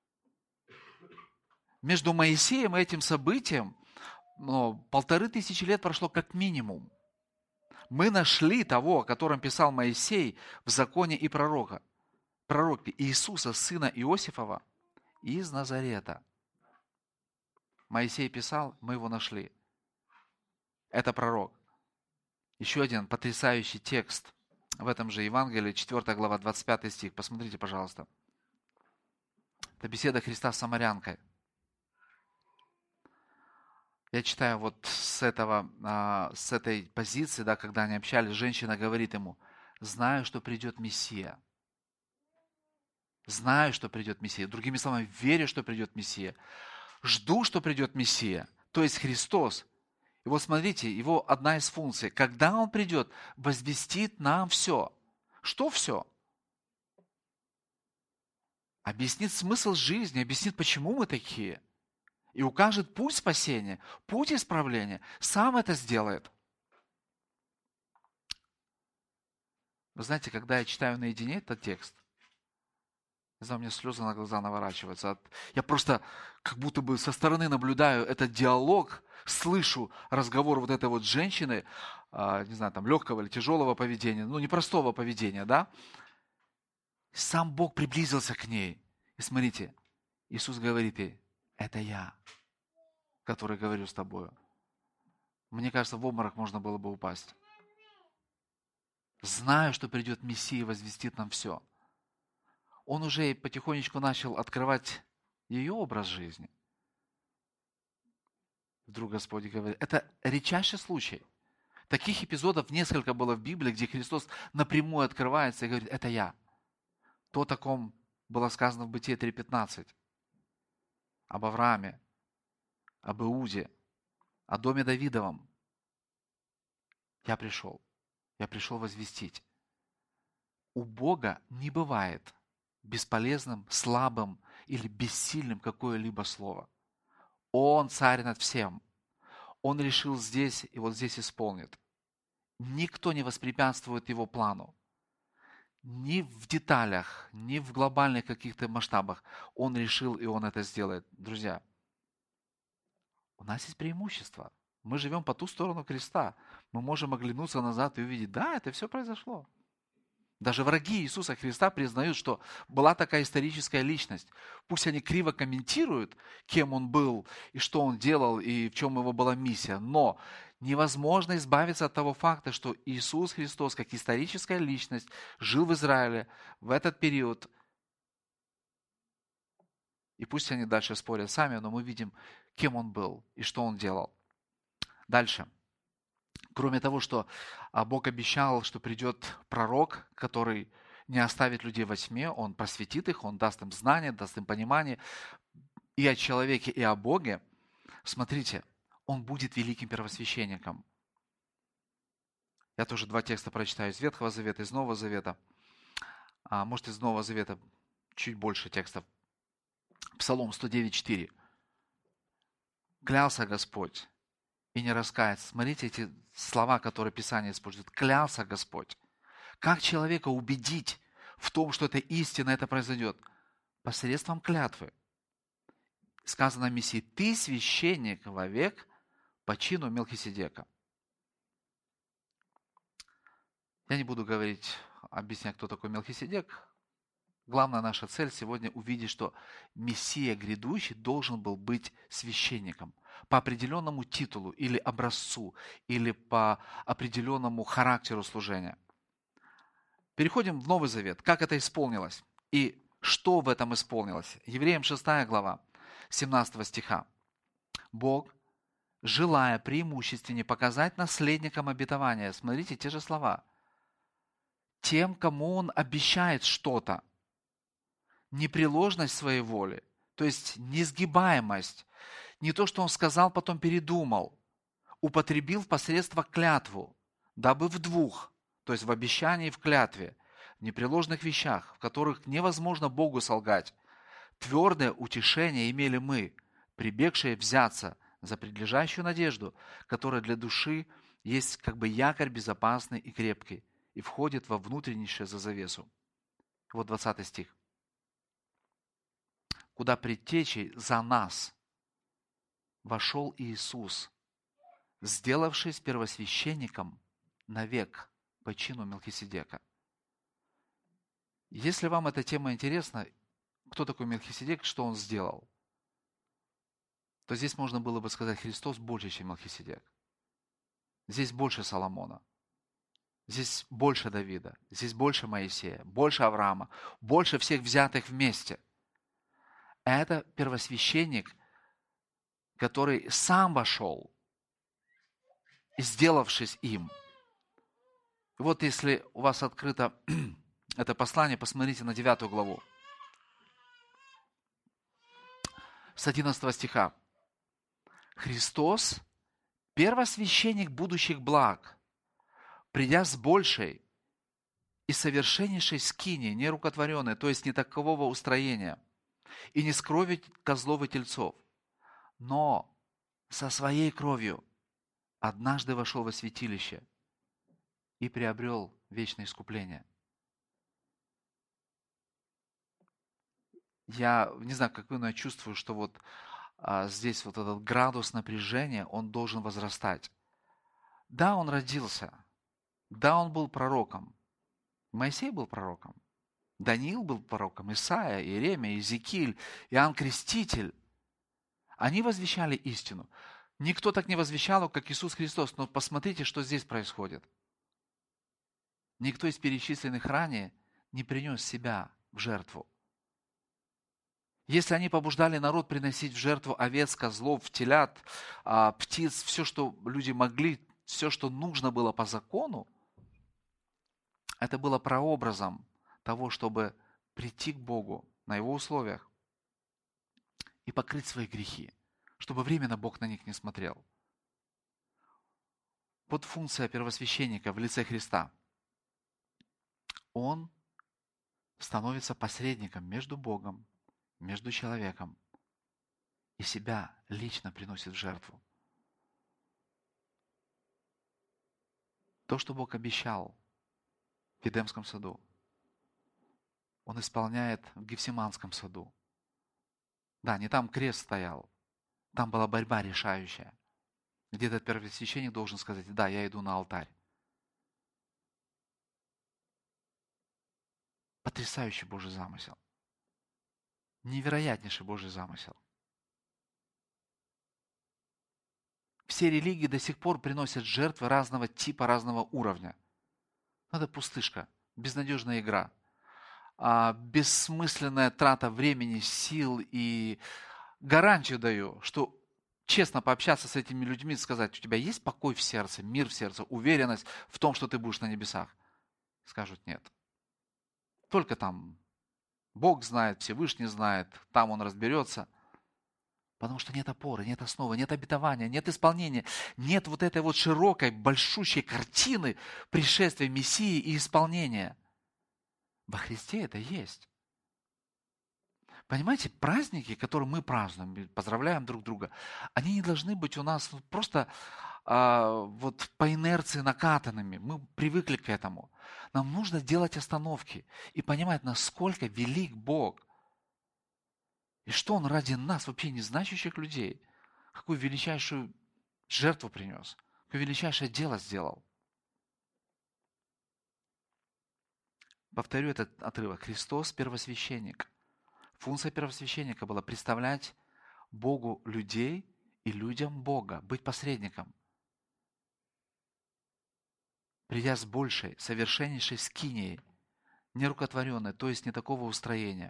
Между Моисеем и этим событием ну, полторы тысячи лет прошло как минимум. Мы нашли того, о котором писал Моисей в законе и пророка, пророке Иисуса, сына Иосифова, из Назарета. Моисей писал, мы его нашли. Это пророк. Еще один потрясающий текст в этом же Евангелии, четвёртая глава, двадцать пятый стих. Посмотрите, пожалуйста. Это беседа Христа с самарянкой. Я читаю вот с, этого, с этой позиции, да, когда они общались, женщина говорит ему: знаю, что придет Мессия. Знаю, что придет Мессия. Другими словами, верю, что придет Мессия. Жду, что придет Мессия. То есть Христос. И вот смотрите, его одна из функций. Когда Он придет, возвестит нам все. Что все? Объяснит смысл жизни, объяснит, почему мы такие. И укажет путь спасения, путь исправления. Сам это сделает. Вы знаете, когда я читаю наедине этот текст, не знаю, у меня слезы на глаза наворачиваются. Я просто как будто бы со стороны наблюдаю этот диалог, слышу разговор вот этой вот женщины, не знаю, там легкого или тяжелого поведения, ну непростого поведения, да? Сам Бог приблизился к ней. И смотрите, Иисус говорит ей: это я, который говорю с тобою. Мне кажется, в обморок можно было бы упасть. Знаю, что придет Мессия и возвестит нам все. Он уже потихонечку начал открывать ее образ жизни. Вдруг Господь говорит, это редчайший случай. Таких эпизодов несколько было в Библии, где Христос напрямую открывается и говорит: это я. То, о таком было сказано в Бытие три пятнадцать. Об Аврааме, об Иуде, о доме Давидовом. Я пришел. Я пришел возвестить. У Бога не бывает бесполезным, слабым или бессильным какое-либо слово. Он царь над всем. Он решил здесь и вот здесь исполнит. Никто не воспрепятствует его плану. Ни в деталях, ни в глобальных каких-то масштабах. Он решил, и он это сделает. Друзья, у нас есть преимущество. Мы живем по ту сторону креста. Мы можем оглянуться назад и увидеть, да, это все произошло. Даже враги Иисуса Христа признают, что была такая историческая личность. Пусть они криво комментируют, кем он был, и что он делал, и в чем его была миссия. Но невозможно избавиться от того факта, что Иисус Христос, как историческая личность, жил в Израиле в этот период. И пусть они дальше спорят сами, но мы видим, кем он был и что он делал. Дальше. Кроме того, что Бог обещал, что придет пророк, который не оставит людей во тьме, он просветит их, он даст им знания, даст им понимание и о человеке, и о Боге. Смотрите, он будет великим первосвященником. Я тоже два текста прочитаю из Ветхого Завета, из Нового Завета. А может, из Нового Завета чуть больше текстов. Псалом сто девять четыре. «Клялся Господь и не раскается». Смотрите эти слова, которые Писание использует. «Клялся Господь». Как человека убедить в том, что это истина, это произойдет? Посредством клятвы. Сказано Мессии: «Ты священник вовек по чину Мелхиседека». Я не буду говорить, объяснять, кто такой Мелхиседек. Главная наша цель сегодня увидеть, что Мессия грядущий должен был быть священником по определенному титулу или образцу, или по определенному характеру служения. Переходим в Новый Завет. Как это исполнилось? И что в этом исполнилось? Евреям шестая глава, семнадцатого стиха. Бог желая преимущественнее показать наследникам обетования». Смотрите, те же слова. Тем, кому Он обещает что-то. Непреложность своей воли, то есть несгибаемость. Не то, что Он сказал, потом передумал. Употребил в посредство клятву, дабы в двух, то есть в обещании и в клятве, в непреложных вещах, в которых невозможно Богу солгать, твердое утешение имели мы, прибегшие взяться за предлежащую надежду, которая для души есть как бы якорь безопасный и крепкий, и входит во внутреннейшее за завесу. Вот двадцатый стих. Куда предтечей за нас вошел Иисус, сделавшись первосвященником навек по чину Мелхиседека. Если вам эта тема интересна, кто такой Мелхиседек, что он сделал, то здесь можно было бы сказать, Христос больше, чем Мелхиседек. Здесь больше Соломона, здесь больше Давида, здесь больше Моисея, больше Авраама, больше всех взятых вместе. Это первосвященник, который сам вошел, и сделавшись им. Вот если у вас открыто это послание, посмотрите на девятую главу. С одиннадцатого стиха. Христос, первосвященник будущих благ, придя с большей и совершеннейшей скинии, нерукотворенной, то есть не такового устроения, и не с кровью козлов и тельцов, но со своей кровью однажды вошел во святилище и приобрел вечное искупление. Я не знаю, как вы, но я чувствую, что вот а, здесь вот этот градус напряжения, он должен возрастать. Да, он родился. Да, он был пророком. Моисей был пророком. Даниил был пророком. Исаия, Иеремия, Иезекииль, Иоанн Креститель. Они возвещали истину. Никто так не возвещал, как Иисус Христос. Но посмотрите, что здесь происходит. Никто из перечисленных ранее не принес себя в жертву. Если они побуждали народ приносить в жертву овец, козлов, телят, птиц, все, что люди могли, все, что нужно было по закону, это было прообразом того, чтобы прийти к Богу на Его условиях и покрыть свои грехи, чтобы временно Бог на них не смотрел. Вот функция первосвященника в лице Христа. Он становится посредником между Богом, между человеком, и себя лично приносит в жертву. То, что Бог обещал в Эдемском саду, Он исполняет в Гефсиманском саду. Да, не там крест стоял, там была борьба решающая, где этот первосвященник должен сказать: да, я иду на алтарь. Потрясающий Божий замысел. Невероятнейший Божий замысел. Все религии до сих пор приносят жертвы разного типа, разного уровня. Это пустышка, безнадежная игра, а бессмысленная трата времени, сил, и гарантию даю, что честно пообщаться с этими людьми и сказать: у тебя есть покой в сердце, мир в сердце, уверенность в том, что ты будешь на небесах? Скажут: нет. Только там Бог знает, Всевышний знает, там Он разберется. Потому что нет опоры, нет основы, нет обетования, нет исполнения, нет вот этой вот широкой, большущей картины пришествия Мессии и исполнения. Во Христе это есть. Понимаете, праздники, которые мы празднуем, поздравляем друг друга, они не должны быть у нас просто а, вот по инерции накатанными. Мы привыкли к этому. Нам нужно делать остановки и понимать, насколько велик Бог. И что Он ради нас, вообще незначащих людей, какую величайшую жертву принес, какое величайшее дело сделал. Повторю этот отрывок. Христос первосвященник. Функция первосвященника была представлять Богу людей и людям Бога, быть посредником. Придя с большей, совершеннейшей скинией, нерукотворенной, то есть не такого устроения.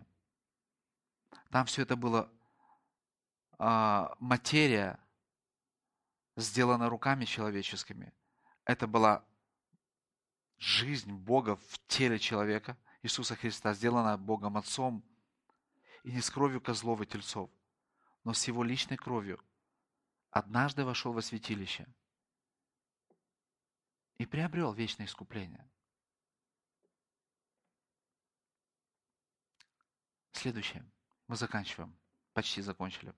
Там все это было а, материя, сделано руками человеческими. Это была жизнь Бога в теле человека, Иисуса Христа, сделана Богом Отцом, и не с кровью козлов и тельцов, но с Его личной кровью. Однажды вошел во святилище и приобрел вечное искупление. Следующее. Мы заканчиваем. Почти закончили.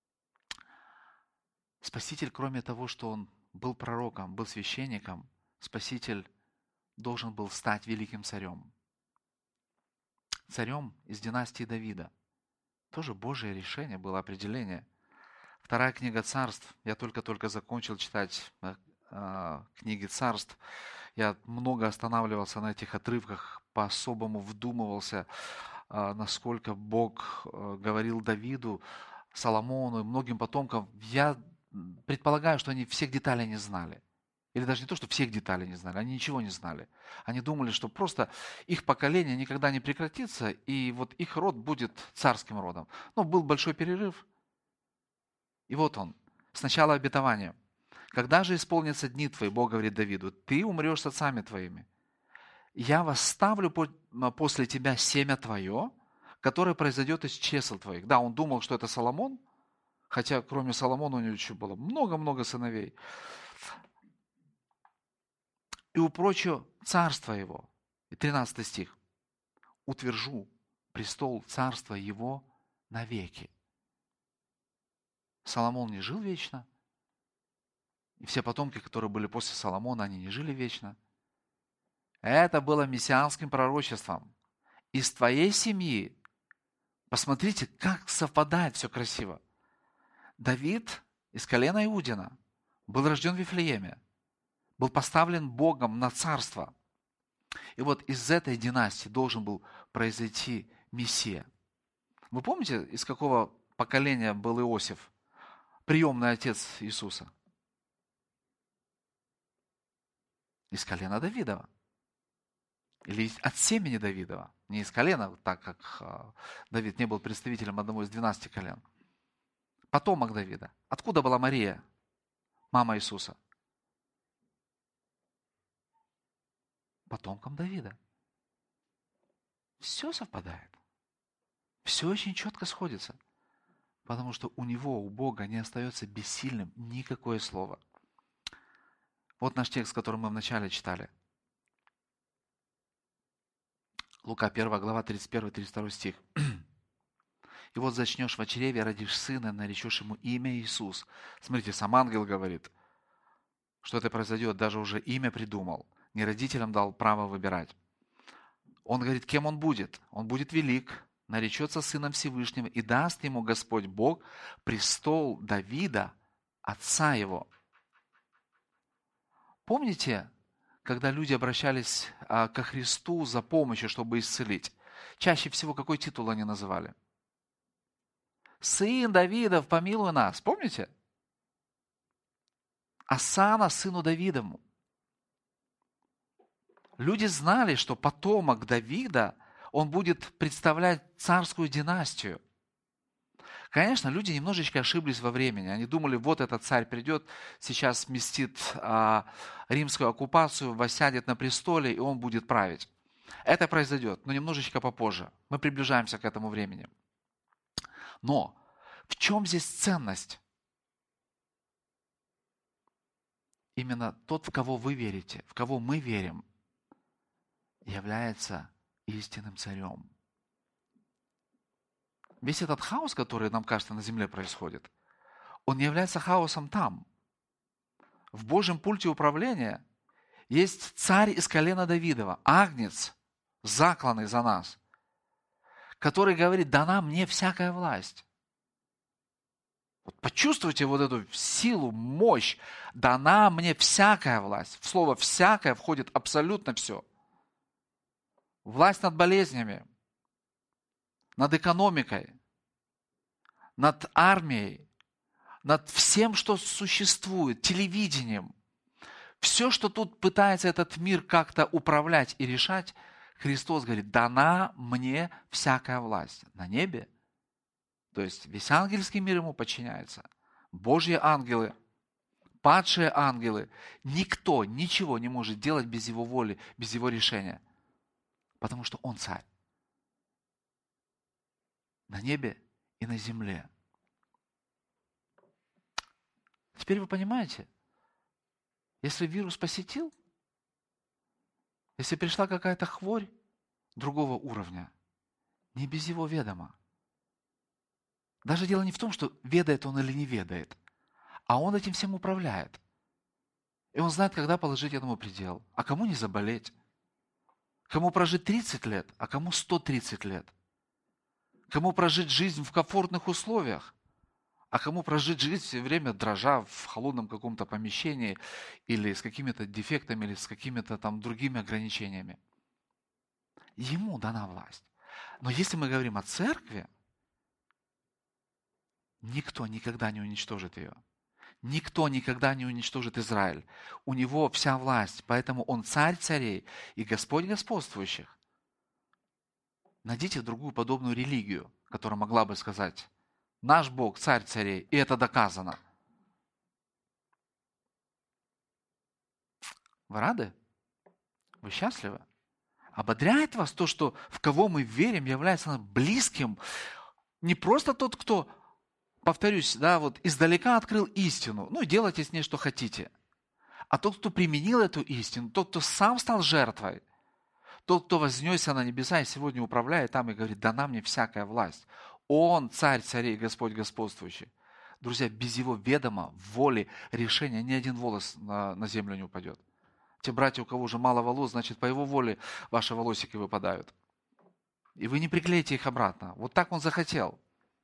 Спаситель, кроме того, что Он был пророком, был священником, Спаситель должен был стать великим царем. Царем из династии Давида. Тоже Божье решение было, определение. Вторая книга Царств. Я только-только закончил читать э, книги Царств. Я много останавливался на этих отрывках, по-особому вдумывался, э, насколько Бог э, говорил Давиду, Соломону и многим потомкам. Я предполагаю, что они всех деталей не знали. Или даже не то, что всех деталей не знали, они ничего не знали. Они думали, что просто их поколение никогда не прекратится, и вот их род будет царским родом. Но был большой перерыв. И вот он, сначала обетование. «Когда же исполнятся дни твои, Бог говорит Давиду, ты умрешь с отцами твоими. Я восставлю после тебя семя твое, которое произойдет из чесел твоих». Да, он думал, что это Соломон, хотя кроме Соломона у него еще было много-много сыновей. «И упрочу царство его». И тринадцатый стих. «Утвержу престол царства его навеки». Соломон не жил вечно. И все потомки, которые были после Соломона, они не жили вечно. Это было мессианским пророчеством. Из твоей семьи, посмотрите, как совпадает все красиво. Давид из колена Иудина был рожден в Вифлееме, был поставлен Богом на царство. И вот из этой династии должен был произойти Мессия. Вы помните, из какого поколения был Иосиф, приемный отец Иисуса? Из колена Давидова. Или от семени Давидова. Не из колена, так как Давид не был представителем одного из двенадцати колен. Потомок Давида. Откуда была Мария, мама Иисуса? Потомком Давида. Все совпадает. Все очень четко сходится. Потому что у него, у Бога не остается бессильным никакое слово. Вот наш текст, который мы вначале читали. Лука первая глава, тридцать первый тридцать второй стих. «И вот зачнешь в чреве, родишь сына, наречешь ему имя Иисус». Смотрите, сам ангел говорит, что это произойдет, даже уже имя придумал. Не родителям дал право выбирать. Он говорит, кем он будет? Он будет велик, наречется сыном Всевышнего, и даст ему Господь Бог престол Давида, отца его. Помните, когда люди обращались а, ко Христу за помощью, чтобы исцелить? Чаще всего какой титул они называли? «Сын Давидов, помилуй нас». Помните? «Осанна сыну Давидову». Люди знали, что потомок Давида, он будет представлять царскую династию. Конечно, люди немножечко ошиблись во времени. Они думали, вот этот царь придет, сейчас сместит а, римскую оккупацию, воссядет на престоле, и он будет править. Это произойдет, но немножечко попозже. Мы приближаемся к этому времени. Но в чем здесь ценность? Именно тот, в кого вы верите, в кого мы верим, является истинным царем. Весь этот хаос, который, нам кажется, на земле происходит, он не является хаосом там. В Божьем пульте управления есть царь из колена Давидова, агнец, закланный за нас, который говорит, дана мне всякая власть. Вот почувствуйте вот эту силу, мощь. Дана мне всякая власть. В слово «всякое» входит абсолютно все. Власть над болезнями, над экономикой, над армией, над всем, что существует, телевидением. Все, что тут пытается этот мир как-то управлять и решать, Христос говорит, дана мне всякая власть на небе. То есть весь ангельский мир ему подчиняется. Божьи ангелы падшие ангелы. Никто ничего не может делать без Его воли, без Его решения. Потому что Он царь. На небе и на земле. Теперь вы понимаете, если вирус посетил, если пришла какая-то хворь другого уровня, не без Его ведома. Даже дело не в том, что ведает он или не ведает, а он этим всем управляет. И он знает, когда положить этому предел, а кому не заболеть. Кому прожить тридцать лет, а кому сто тридцать лет. Кому прожить жизнь в комфортных условиях, а кому прожить жизнь все время дрожа в холодном каком-то помещении или с какими-то дефектами, или с какими-то там другими ограничениями. Ему дана власть. Но если мы говорим о церкви, никто никогда не уничтожит ее. Никто никогда не уничтожит Израиль. У него вся власть, поэтому он царь царей и Господь господствующих. Найдите другую подобную религию, которая могла бы сказать: наш Бог царь царей, и это доказано. Вы рады? Вы счастливы? Ободряет вас то, что в кого мы верим, является близким. Не просто тот, кто, повторюсь, да, вот издалека открыл истину, ну и делайте с ней, что хотите. А тот, кто применил эту истину, тот, кто сам стал жертвой, тот, кто вознесся на небеса и сегодня управляет там и говорит: дана мне всякая власть. Он царь царей, Господь господствующий. Друзья, без Его ведома, воли, решения ни один волос на, на землю не упадет. Те братья, у кого уже мало волос, значит, по Его воле ваши волосики выпадают. И вы не приклеите их обратно. Вот так Он захотел.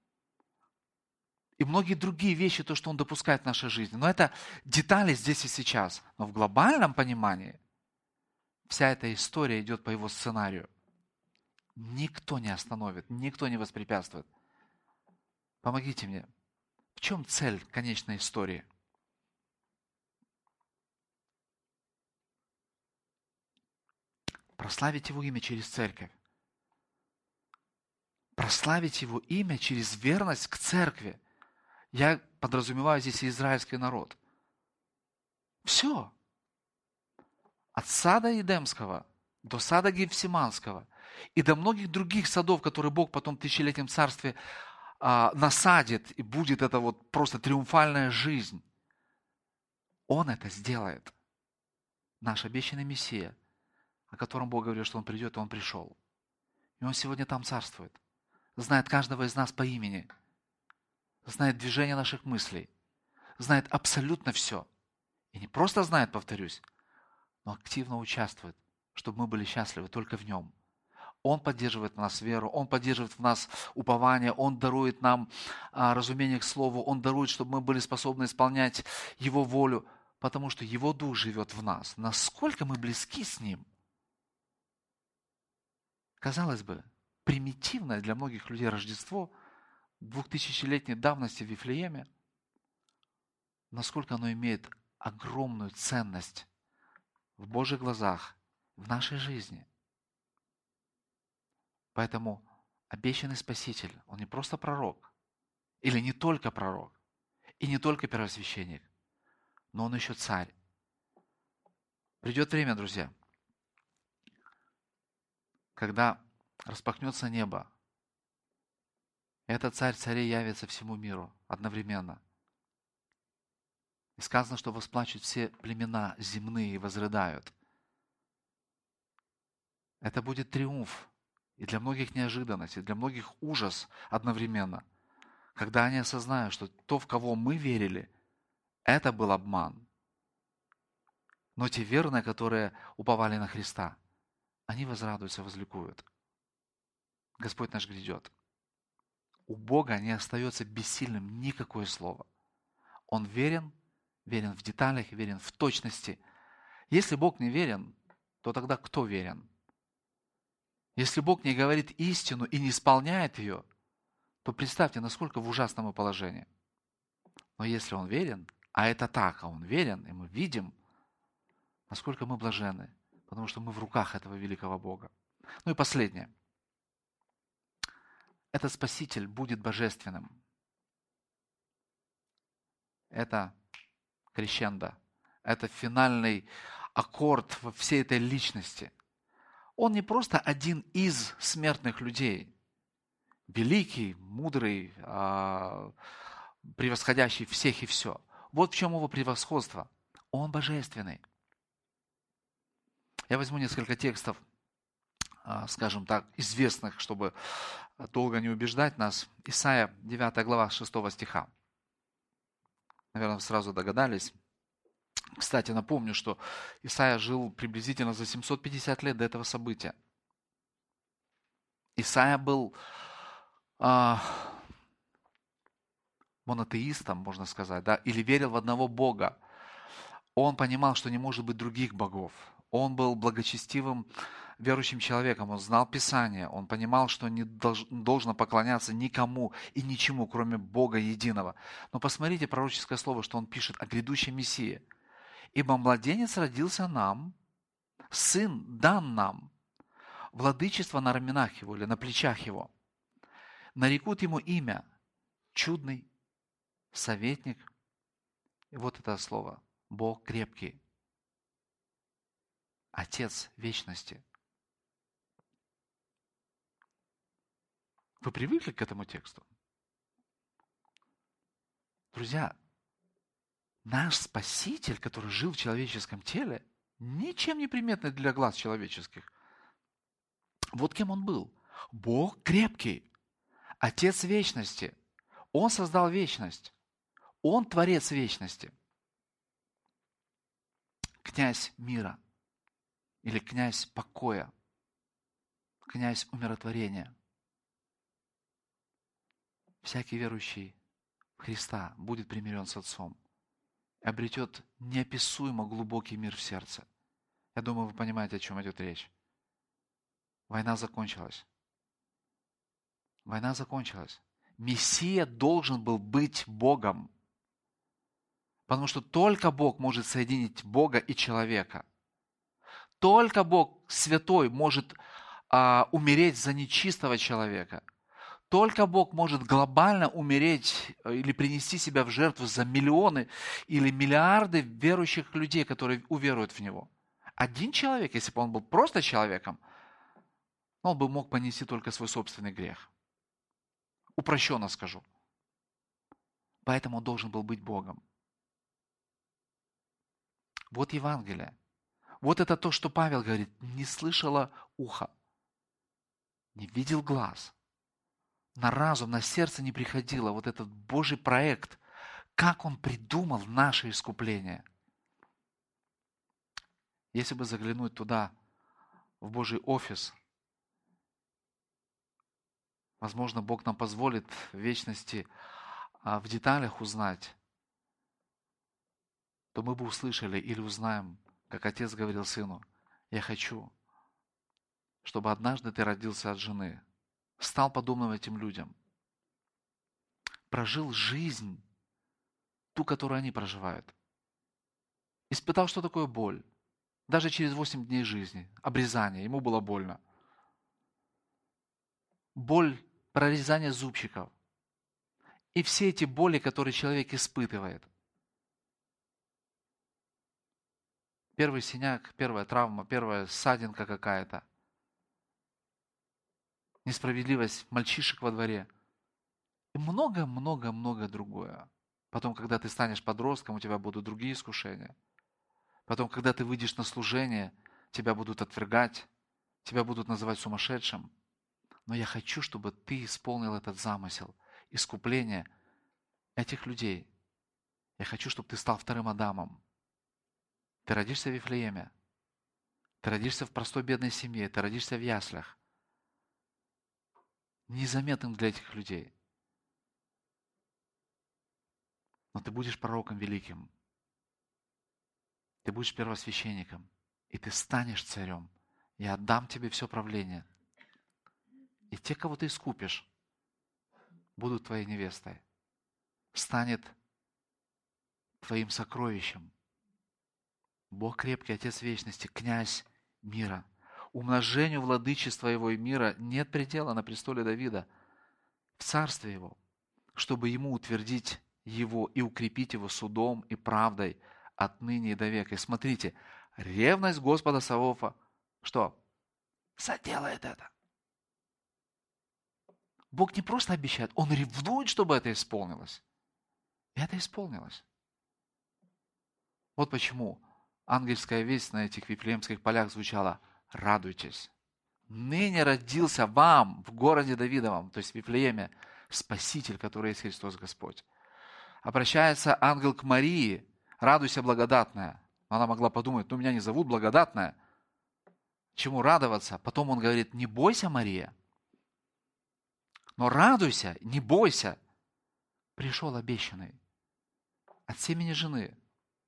И многие другие вещи, то, что Он допускает в нашей жизни. Но это детали здесь и сейчас. Но в глобальном понимании вся эта история идет по Его сценарию. Никто не остановит, никто не воспрепятствует. Помогите мне. В чем цель конечной истории? Прославить Его имя через церковь. Прославить Его имя через верность к церкви. Я подразумеваю здесь и израильский народ. Все. От сада Едемского до сада Гефсиманского и до многих других садов, которые Бог потом в тысячелетнем царстве а, насадит, и будет это вот просто триумфальная жизнь. Он это сделает. Наш обещанный Мессия, о котором Бог говорил, что Он придет, и Он пришел. И Он сегодня там царствует. Знает каждого из нас по имени. Знает движение наших мыслей. Знает абсолютно все. И не просто знает, повторюсь, но активно участвует, чтобы мы были счастливы только в Нем. Он поддерживает в нас веру, Он поддерживает в нас упование, Он дарует нам а, разумение к Слову, Он дарует, чтобы мы были способны исполнять Его волю, потому что Его Дух живет в нас. Насколько мы близки с Ним? Казалось бы, примитивное для многих людей Рождество двухтысячелетней давности в Вифлееме, насколько оно имеет огромную ценность в Божьих глазах, в нашей жизни. Поэтому обещанный Спаситель, Он не просто пророк, или не только пророк, и не только первосвященник, но Он еще царь. Придет время, друзья, когда распахнется небо, и этот царь царей явится всему миру одновременно. И сказано, что восплачут все племена земные и возрыдают. Это будет триумф. И для многих неожиданность, и для многих ужас одновременно. Когда они осознают, что то, в кого мы верили, это был обман. Но те верные, которые уповали на Христа, они возрадуются, возликуют. Господь наш грядет. У Бога не остается бессильным никакое слово. Он верен, верен в деталях, верен в точности. Если Бог не верен, то тогда кто верен? Если Бог не говорит истину и не исполняет ее, то представьте, насколько в ужасном положении. Но если Он верен, а это так, а Он верен, и мы видим, насколько мы блаженны, потому что мы в руках этого великого Бога. Ну и последнее. Этот Спаситель будет божественным. Это крещендо. Это финальный аккорд во всей этой личности. Он не просто один из смертных людей. Великий, мудрый, превосходящий всех и все. Вот в чем его превосходство. Он божественный. Я возьму несколько текстов, скажем так, известных, чтобы долго не убеждать нас. Исайя, девятая глава, шестого стиха. Наверное, вы сразу догадались. Кстати, напомню, что Исайя жил приблизительно за семьсот пятьдесят лет до этого события. Исайя был а, монотеистом, можно сказать, да, или верил в одного Бога. Он понимал, что не может быть других богов. Он был благочестивым верующим человеком, он знал Писание, он понимал, что не должно поклоняться никому и ничему, кроме Бога единого. Но посмотрите пророческое слово, что он пишет о грядущем Мессии. «Ибо младенец родился нам, сын дан нам, владычество на раменах его или на плечах его. Нарекут ему имя чудный, советник». И вот это слово. Бог крепкий. Отец вечности. Вы привыкли к этому тексту? Друзья, наш Спаситель, который жил в человеческом теле, ничем не приметный для глаз человеческих. Вот кем он был. Бог крепкий. Отец вечности. Он создал вечность. Он творец вечности. Князь мира. Или князь покоя. Князь умиротворения. Всякий верующий в Христа будет примирен с Отцом и обретет неописуемо глубокий мир в сердце. Я думаю, вы понимаете, о чем идет речь. Война закончилась. Война закончилась. Мессия должен был быть Богом. Потому что только Бог может соединить Бога и человека. Только Бог святой может а, умереть за нечистого человека. Только Бог может глобально умереть или принести себя в жертву за миллионы или миллиарды верующих людей, которые уверуют в Него. Один человек, если бы он был просто человеком, он бы мог понести только свой собственный грех. Упрощенно скажу. Поэтому он должен был быть Богом. Вот Евангелие. Вот это то, что Павел говорит. Не слышало ухо, не видел глаз, на разум, на сердце не приходило вот этот Божий проект, как Он придумал наше искупление. Если бы заглянуть туда, в Божий офис, возможно, Бог нам позволит в вечности в деталях узнать, то мы бы услышали или узнаем, как отец говорил сыну: «Я хочу, чтобы однажды ты родился от жены, стал подобным этим людям, прожил жизнь, ту, которую они проживают, испытал, что такое боль, даже через восемь дней жизни, обрезание, ему было больно, боль прорезания зубчиков и все эти боли, которые человек испытывает». Первый синяк, первая травма, первая ссадинка какая-то. Несправедливость мальчишек во дворе. И много-много-много другое. Потом, когда ты станешь подростком, у тебя будут другие искушения. Потом, когда ты выйдешь на служение, тебя будут отвергать, тебя будут называть сумасшедшим. Но я хочу, чтобы ты исполнил этот замысел, искупление этих людей. Я хочу, чтобы ты стал вторым Адамом. Ты родишься в Вифлееме. Ты родишься в простой бедной семье. Ты родишься в яслях. Незаметным для этих людей. Но ты будешь пророком великим. Ты будешь первосвященником. И ты станешь царем. Я отдам тебе все правление. И те, кого ты искупишь, будут твоей невестой. Станет твоим сокровищем. Бог крепкий, Отец вечности, князь мира. Умножению владычества его и мира нет предела на престоле Давида, в царстве его, чтобы ему утвердить его и укрепить его судом и правдой отныне и до века. И смотрите, ревность Господа Саваофа, что? Соделает это. Бог не просто обещает, Он ревнует, чтобы это исполнилось. И это исполнилось. Вот почему ангельская весть на этих Вифлеемских полях звучала: радуйтесь. Ныне родился вам в городе Давидовом, то есть в Вифлееме, Спаситель, который есть Христос Господь. Обращается ангел к Марии: радуйся, благодатная. Она могла подумать: ну меня не зовут благодатная. Чему радоваться? Потом он говорит: не бойся, Мария, но радуйся, не бойся. Пришел обещанный от семени жены.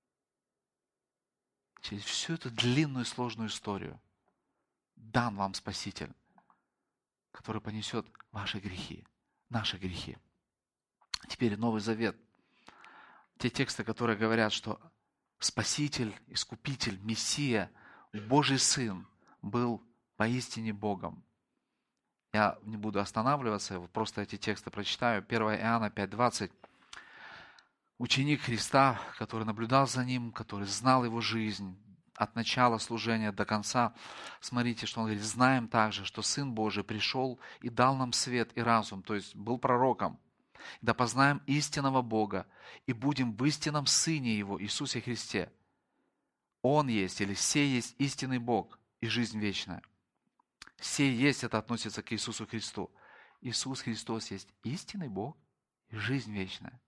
Через всю эту длинную сложную историю дан вам Спаситель, который понесет ваши грехи, наши грехи. Теперь Новый Завет. Те тексты, которые говорят, что Спаситель, Искупитель, Мессия, Божий Сын был поистине Богом. Я не буду останавливаться, просто эти тексты прочитаю. первое Иоанна пять двадцать. Ученик Христа, который наблюдал за Ним, который знал Его жизнь от начала служения до конца. Смотрите, что он говорит: знаем также, что Сын Божий пришел и дал нам свет и разум, то есть был пророком. Да познаем истинного Бога и будем в истинном Сыне Его, Иисусе Христе. Он есть, или сей есть истинный Бог и жизнь вечная. Сей есть, это относится к Иисусу Христу. Иисус Христос есть истинный Бог и жизнь вечная.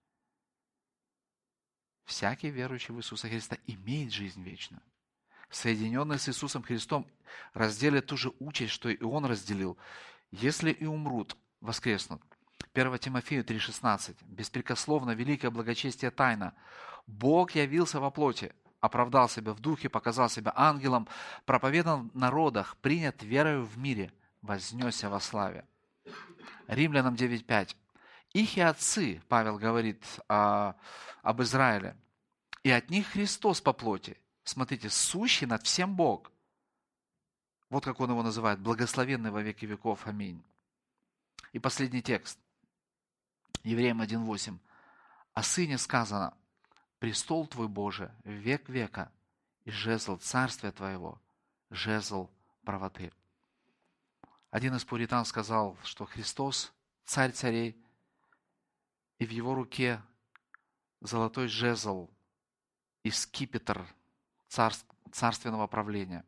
Всякий верующий в Иисуса Христа имеет жизнь вечную. Соединенный с Иисусом Христом разделят ту же участь, что и Он разделил. Если и умрут, воскреснут. первое Тимофею три шестнадцать. Беспрекословно великое благочестие тайна. Бог явился во плоти, оправдал себя в духе, показал себя ангелом, проповедан в народах, принят верою в мире, вознесся во славе. Римлянам девять пять. Их и отцы, Павел говорит о, об Израиле, и от них Христос по плоти. Смотрите, сущий над всем Бог. Вот как он его называет: благословенный во веки веков. Аминь. И последний текст. Евреям один восемь. О Сыне сказано: престол Твой, Боже, в век века, и жезл царствия Твоего, жезл правоты. Один из пуритан сказал, что Христос царь царей, и в его руке золотой жезл и скипетр царств, царственного правления.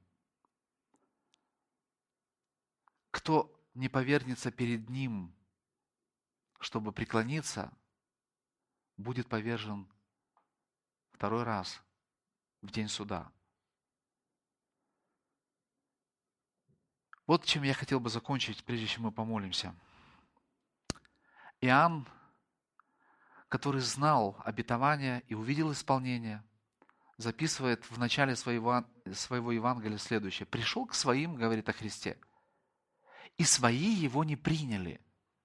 Кто не повергнется перед ним, чтобы преклониться, будет повержен второй раз в день суда. Вот чем я хотел бы закончить, прежде чем мы помолимся. Иоанн, который знал обетование и увидел исполнение, записывает в начале своего, своего Евангелия следующее. «Пришел к своим, — говорит о Христе, — и свои его не приняли».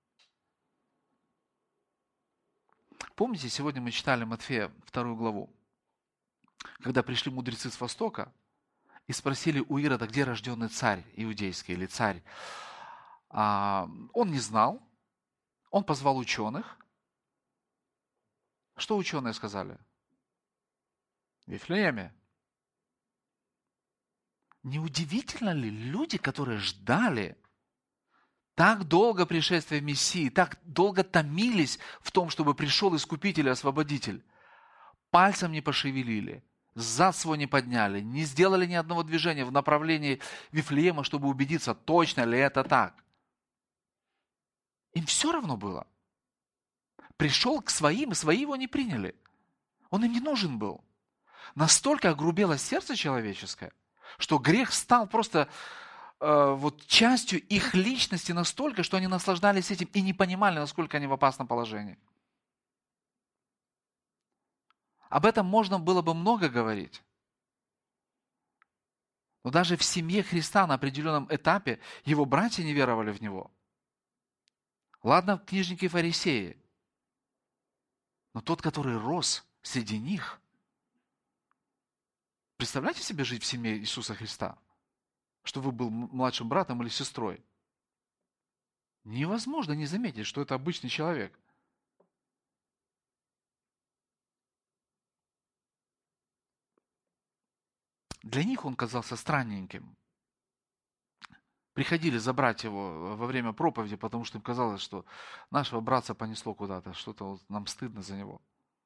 Помните, сегодня мы читали Матфея вторую главу, когда пришли мудрецы с Востока и спросили у Ирода, где рожденный царь иудейский или царь. А, он не знал, он позвал ученых. Что ученые сказали? В Вифлееме. Неудивительно ли люди, которые ждали так долго пришествия Мессии, так долго томились в том, чтобы пришел Искупитель и Освободитель, пальцем не пошевелили, зад свой не подняли, не сделали ни одного движения в направлении Вифлеема, чтобы убедиться, точно ли это так. Им все равно было. Пришел к своим, и свои его не приняли. Он им не нужен был. Настолько огрубело сердце человеческое, что грех стал просто э, вот частью их личности настолько, что они наслаждались этим и не понимали, насколько они в опасном положении. Об этом можно было бы много говорить. Но даже в семье Христа на определенном этапе его братья не веровали в Него. Ладно, книжники и фарисеи, но тот, который рос среди них. Представляете себе жить в семье Иисуса Христа? Что вы был младшим братом или сестрой? Невозможно не заметить, что это обычный человек. Для них он казался странненьким. Приходили забрать его во время проповеди, потому что им казалось, что нашего братца понесло куда-то, что-то вот нам стыдно за него.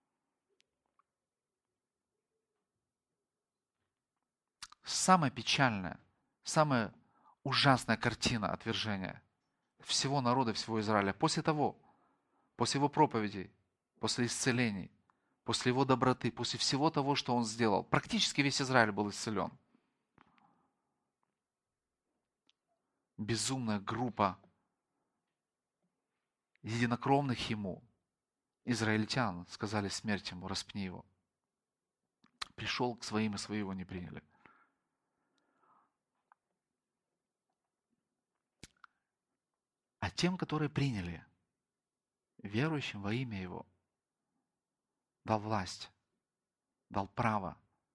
Самая печальная, самая ужасная картина отвержения всего народа, всего Израиля. После того, после его проповедей, после исцелений, после его доброты, после всего того, что он сделал, практически весь Израиль был исцелен. Безумная группа единокровных ему израильтян сказали: смерть ему, распни его. Пришел к своим, и свои его не приняли. А тем, которые приняли, верующим во имя Его, дал власть, дал право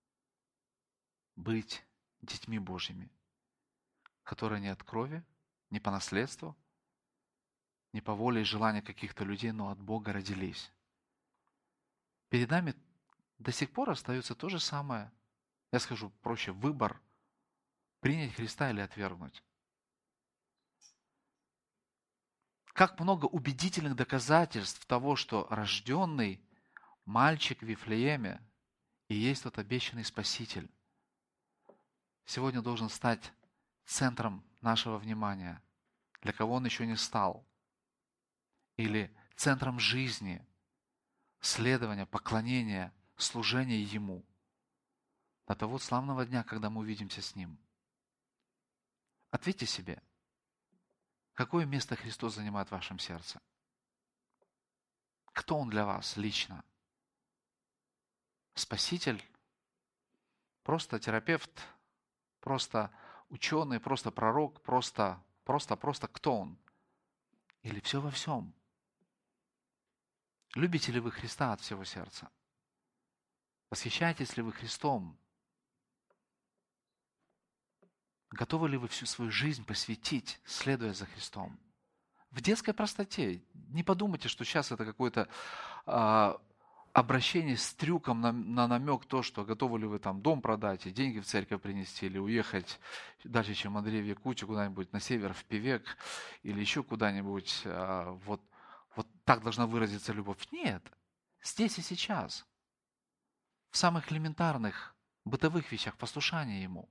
быть детьми Божьими, которые не от крови, не по наследству, не по воле и желанию каких-то людей, но от Бога родились. Перед нами до сих пор остается то же самое, я скажу проще, выбор принять Христа или отвергнуть. Как много убедительных доказательств того, что рожденный мальчик в Вифлееме и есть тот обещанный Спаситель, сегодня должен стать центром нашего внимания, для кого он еще не стал, или центром жизни, следования, поклонения, служения Ему до того славного дня, когда мы увидимся с Ним. Ответьте себе, какое место Христос занимает в вашем сердце? Кто Он для вас лично? Спаситель? Просто терапевт? Просто ученый? Просто пророк? Просто, просто, просто кто Он? Или все во всем? Любите ли вы Христа от всего сердца? Восхищаетесь ли вы Христом? Готовы ли вы всю свою жизнь посвятить, следуя за Христом? В детской простоте. Не подумайте, что сейчас это какое-то а, обращение с трюком на, на намек, то, что готовы ли вы там дом продать и деньги в церковь принести, или уехать дальше, чем Андрей в Якутию, куда-нибудь на север, в Певек, или еще куда-нибудь. А, вот, вот так должна выразиться любовь. Нет. Здесь и сейчас. В самых элементарных бытовых вещах послушания Ему.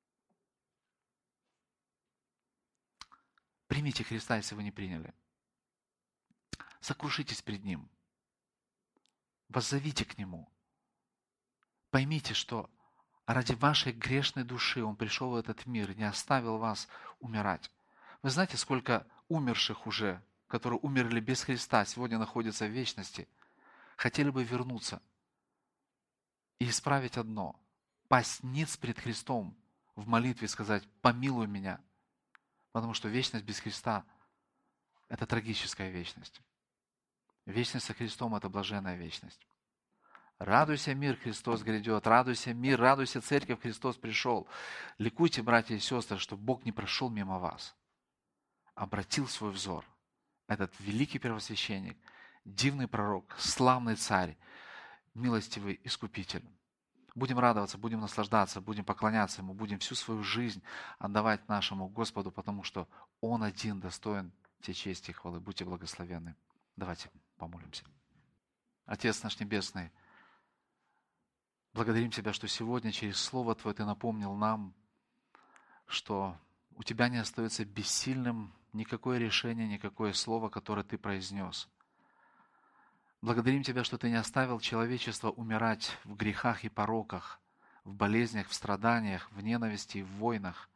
Примите Христа, если вы не приняли. Сокрушитесь пред Ним. Воззовите к Нему. Поймите, что ради вашей грешной души Он пришел в этот мир и не оставил вас умирать. Вы знаете, сколько умерших уже, которые умерли без Христа, сегодня находятся в вечности, хотели бы вернуться и исправить одно. Пасть ниц пред Христом в молитве и сказать: помилуй меня. Потому что вечность без Христа – это трагическая вечность. Вечность со Христом – это блаженная вечность. Радуйся, мир, Христос грядет. Радуйся, мир, радуйся, церковь, Христос пришел. Ликуйте, братья и сестры, что Бог не прошел мимо вас. Обратил свой взор. Этот великий первосвященник, дивный пророк, славный царь, милостивый искупитель. Будем радоваться, будем наслаждаться, будем поклоняться Ему, будем всю свою жизнь отдавать нашему Господу, потому что Он один достоин всей чести и хвалы. Будьте благословенны. Давайте помолимся. Отец наш Небесный, благодарим Тебя, что сегодня через Слово Твое Ты напомнил нам, что у Тебя не остается бессильным никакое решение, никакое слово, которое Ты произнес. Благодарим Тебя, что Ты не оставил человечество умирать в грехах и пороках, в болезнях, в страданиях, в ненависти и в войнах.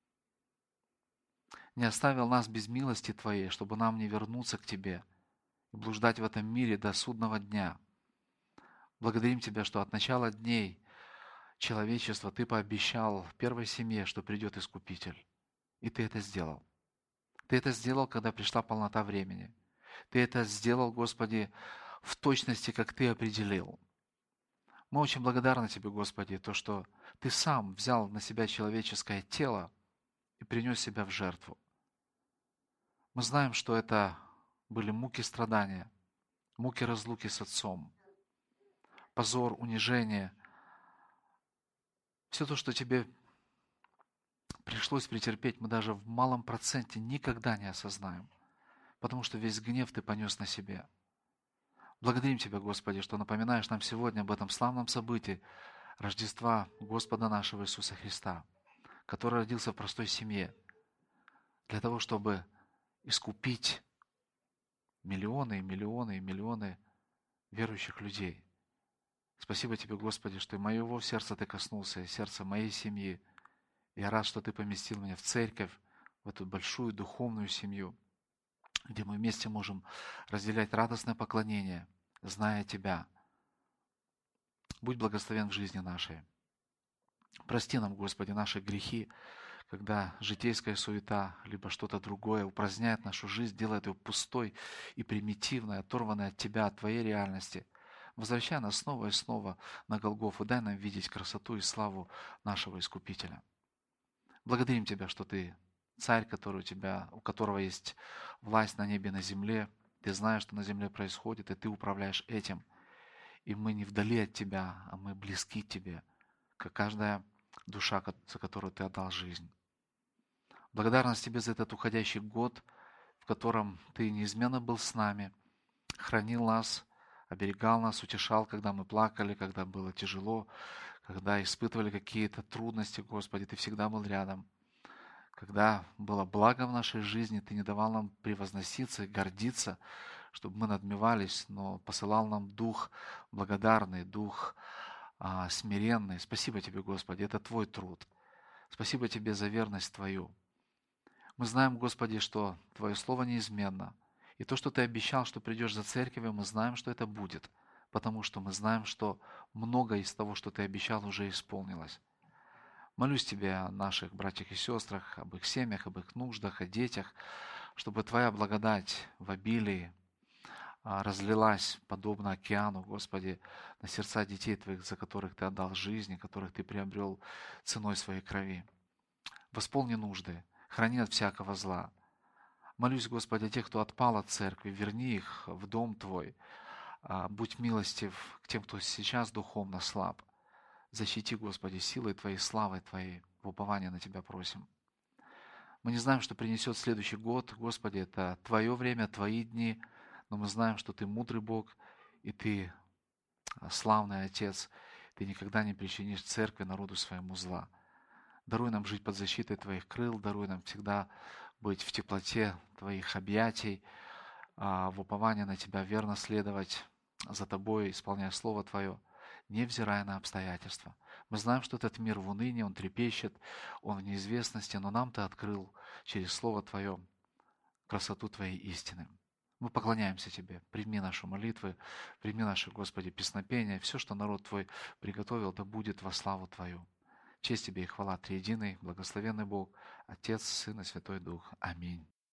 Не оставил нас без милости Твоей, чтобы нам не вернуться к Тебе и блуждать в этом мире до судного дня. Благодарим Тебя, что от начала дней человечества Ты пообещал первой семье, что придет Искупитель. И Ты это сделал. Ты это сделал, когда пришла полнота времени. Ты это сделал, Господи, в точности, как Ты определил. Мы очень благодарны Тебе, Господи, то, что Ты сам взял на себя человеческое тело и принес себя в жертву. Мы знаем, что это были муки страдания, муки разлуки с Отцом, позор, унижение, Все то, что тебе пришлось претерпеть, мы даже в малом проценте никогда не осознаем, потому что весь гнев ты понес на себе. Благодарим Тебя, Господи, что напоминаешь нам сегодня об этом славном событии Рождества Господа нашего Иисуса Христа, который родился в простой семье, для того, чтобы искупить миллионы и миллионы и миллионы верующих людей. Спасибо Тебе, Господи, что и моего сердца Ты коснулся, и сердца моей семьи. Я рад, что Ты поместил меня в церковь, в эту большую духовную семью, где мы вместе можем разделять радостное поклонение, зная Тебя. Будь благословен в жизни нашей. Прости нам, Господи, наши грехи, когда житейская суета, либо что-то другое упраздняет нашу жизнь, делает ее пустой и примитивной, оторванной от Тебя, от Твоей реальности. Возвращай нас снова и снова на Голгофу, дай нам видеть красоту и славу нашего Искупителя. Благодарим Тебя, что Ты Царь, который у Тебя, у которого есть власть на небе и на земле. Ты знаешь, что на земле происходит, и Ты управляешь этим. И мы не вдали от Тебя, а мы близки к Тебе, как каждая душа, за которую Ты отдал жизнь. Благодарность Тебе за этот уходящий год, в котором Ты неизменно был с нами, хранил нас, оберегал нас, утешал, когда мы плакали, когда было тяжело, когда испытывали какие-то трудности, Господи, Ты всегда был рядом. Когда было благо в нашей жизни, Ты не давал нам превозноситься и гордиться, чтобы мы надмевались, но посылал нам дух благодарный, дух а, смиренный. Спасибо Тебе, Господи, это Твой труд. Спасибо Тебе за верность Твою. Мы знаем, Господи, что Твое Слово неизменно. И то, что Ты обещал, что придешь за церковью, мы знаем, что это будет. Потому что мы знаем, что многое из того, что Ты обещал, уже исполнилось. Молюсь Тебе о наших братьях и сестрах, об их семьях, об их нуждах, о детях, чтобы Твоя благодать в обилии разлилась, подобно океану, Господи, на сердца детей Твоих, за которых Ты отдал жизнь, которых Ты приобрел ценой своей крови. Восполни нужды, храни от всякого зла. Молюсь, Господи, о тех, кто отпал от церкви, верни их в дом Твой. Будь милостив к тем, кто сейчас духовно слаб. Защити, Господи, силой Твоей, славой Твоей. В упование на Тебя просим. Мы не знаем, что принесет следующий год. Господи, это Твое время, Твои дни. Но мы знаем, что Ты мудрый Бог, и Ты славный Отец. Ты никогда не причинишь церкви, народу своему зла. Даруй нам жить под защитой Твоих крыл, даруй нам всегда быть в теплоте Твоих объятий, в уповании на Тебя верно следовать за Тобой, исполняя Слово Твое, невзирая на обстоятельства. Мы знаем, что этот мир в унынии, он трепещет, он в неизвестности, но нам Ты открыл через Слово Твое красоту Твоей истины. Мы поклоняемся Тебе. Прими наши молитвы, прими наши, Господи, песнопения. Все, что народ Твой приготовил, да будет во славу Твою. Честь Тебе и хвала, Триединый, благословенный Бог, Отец, Сын и Святой Дух. Аминь.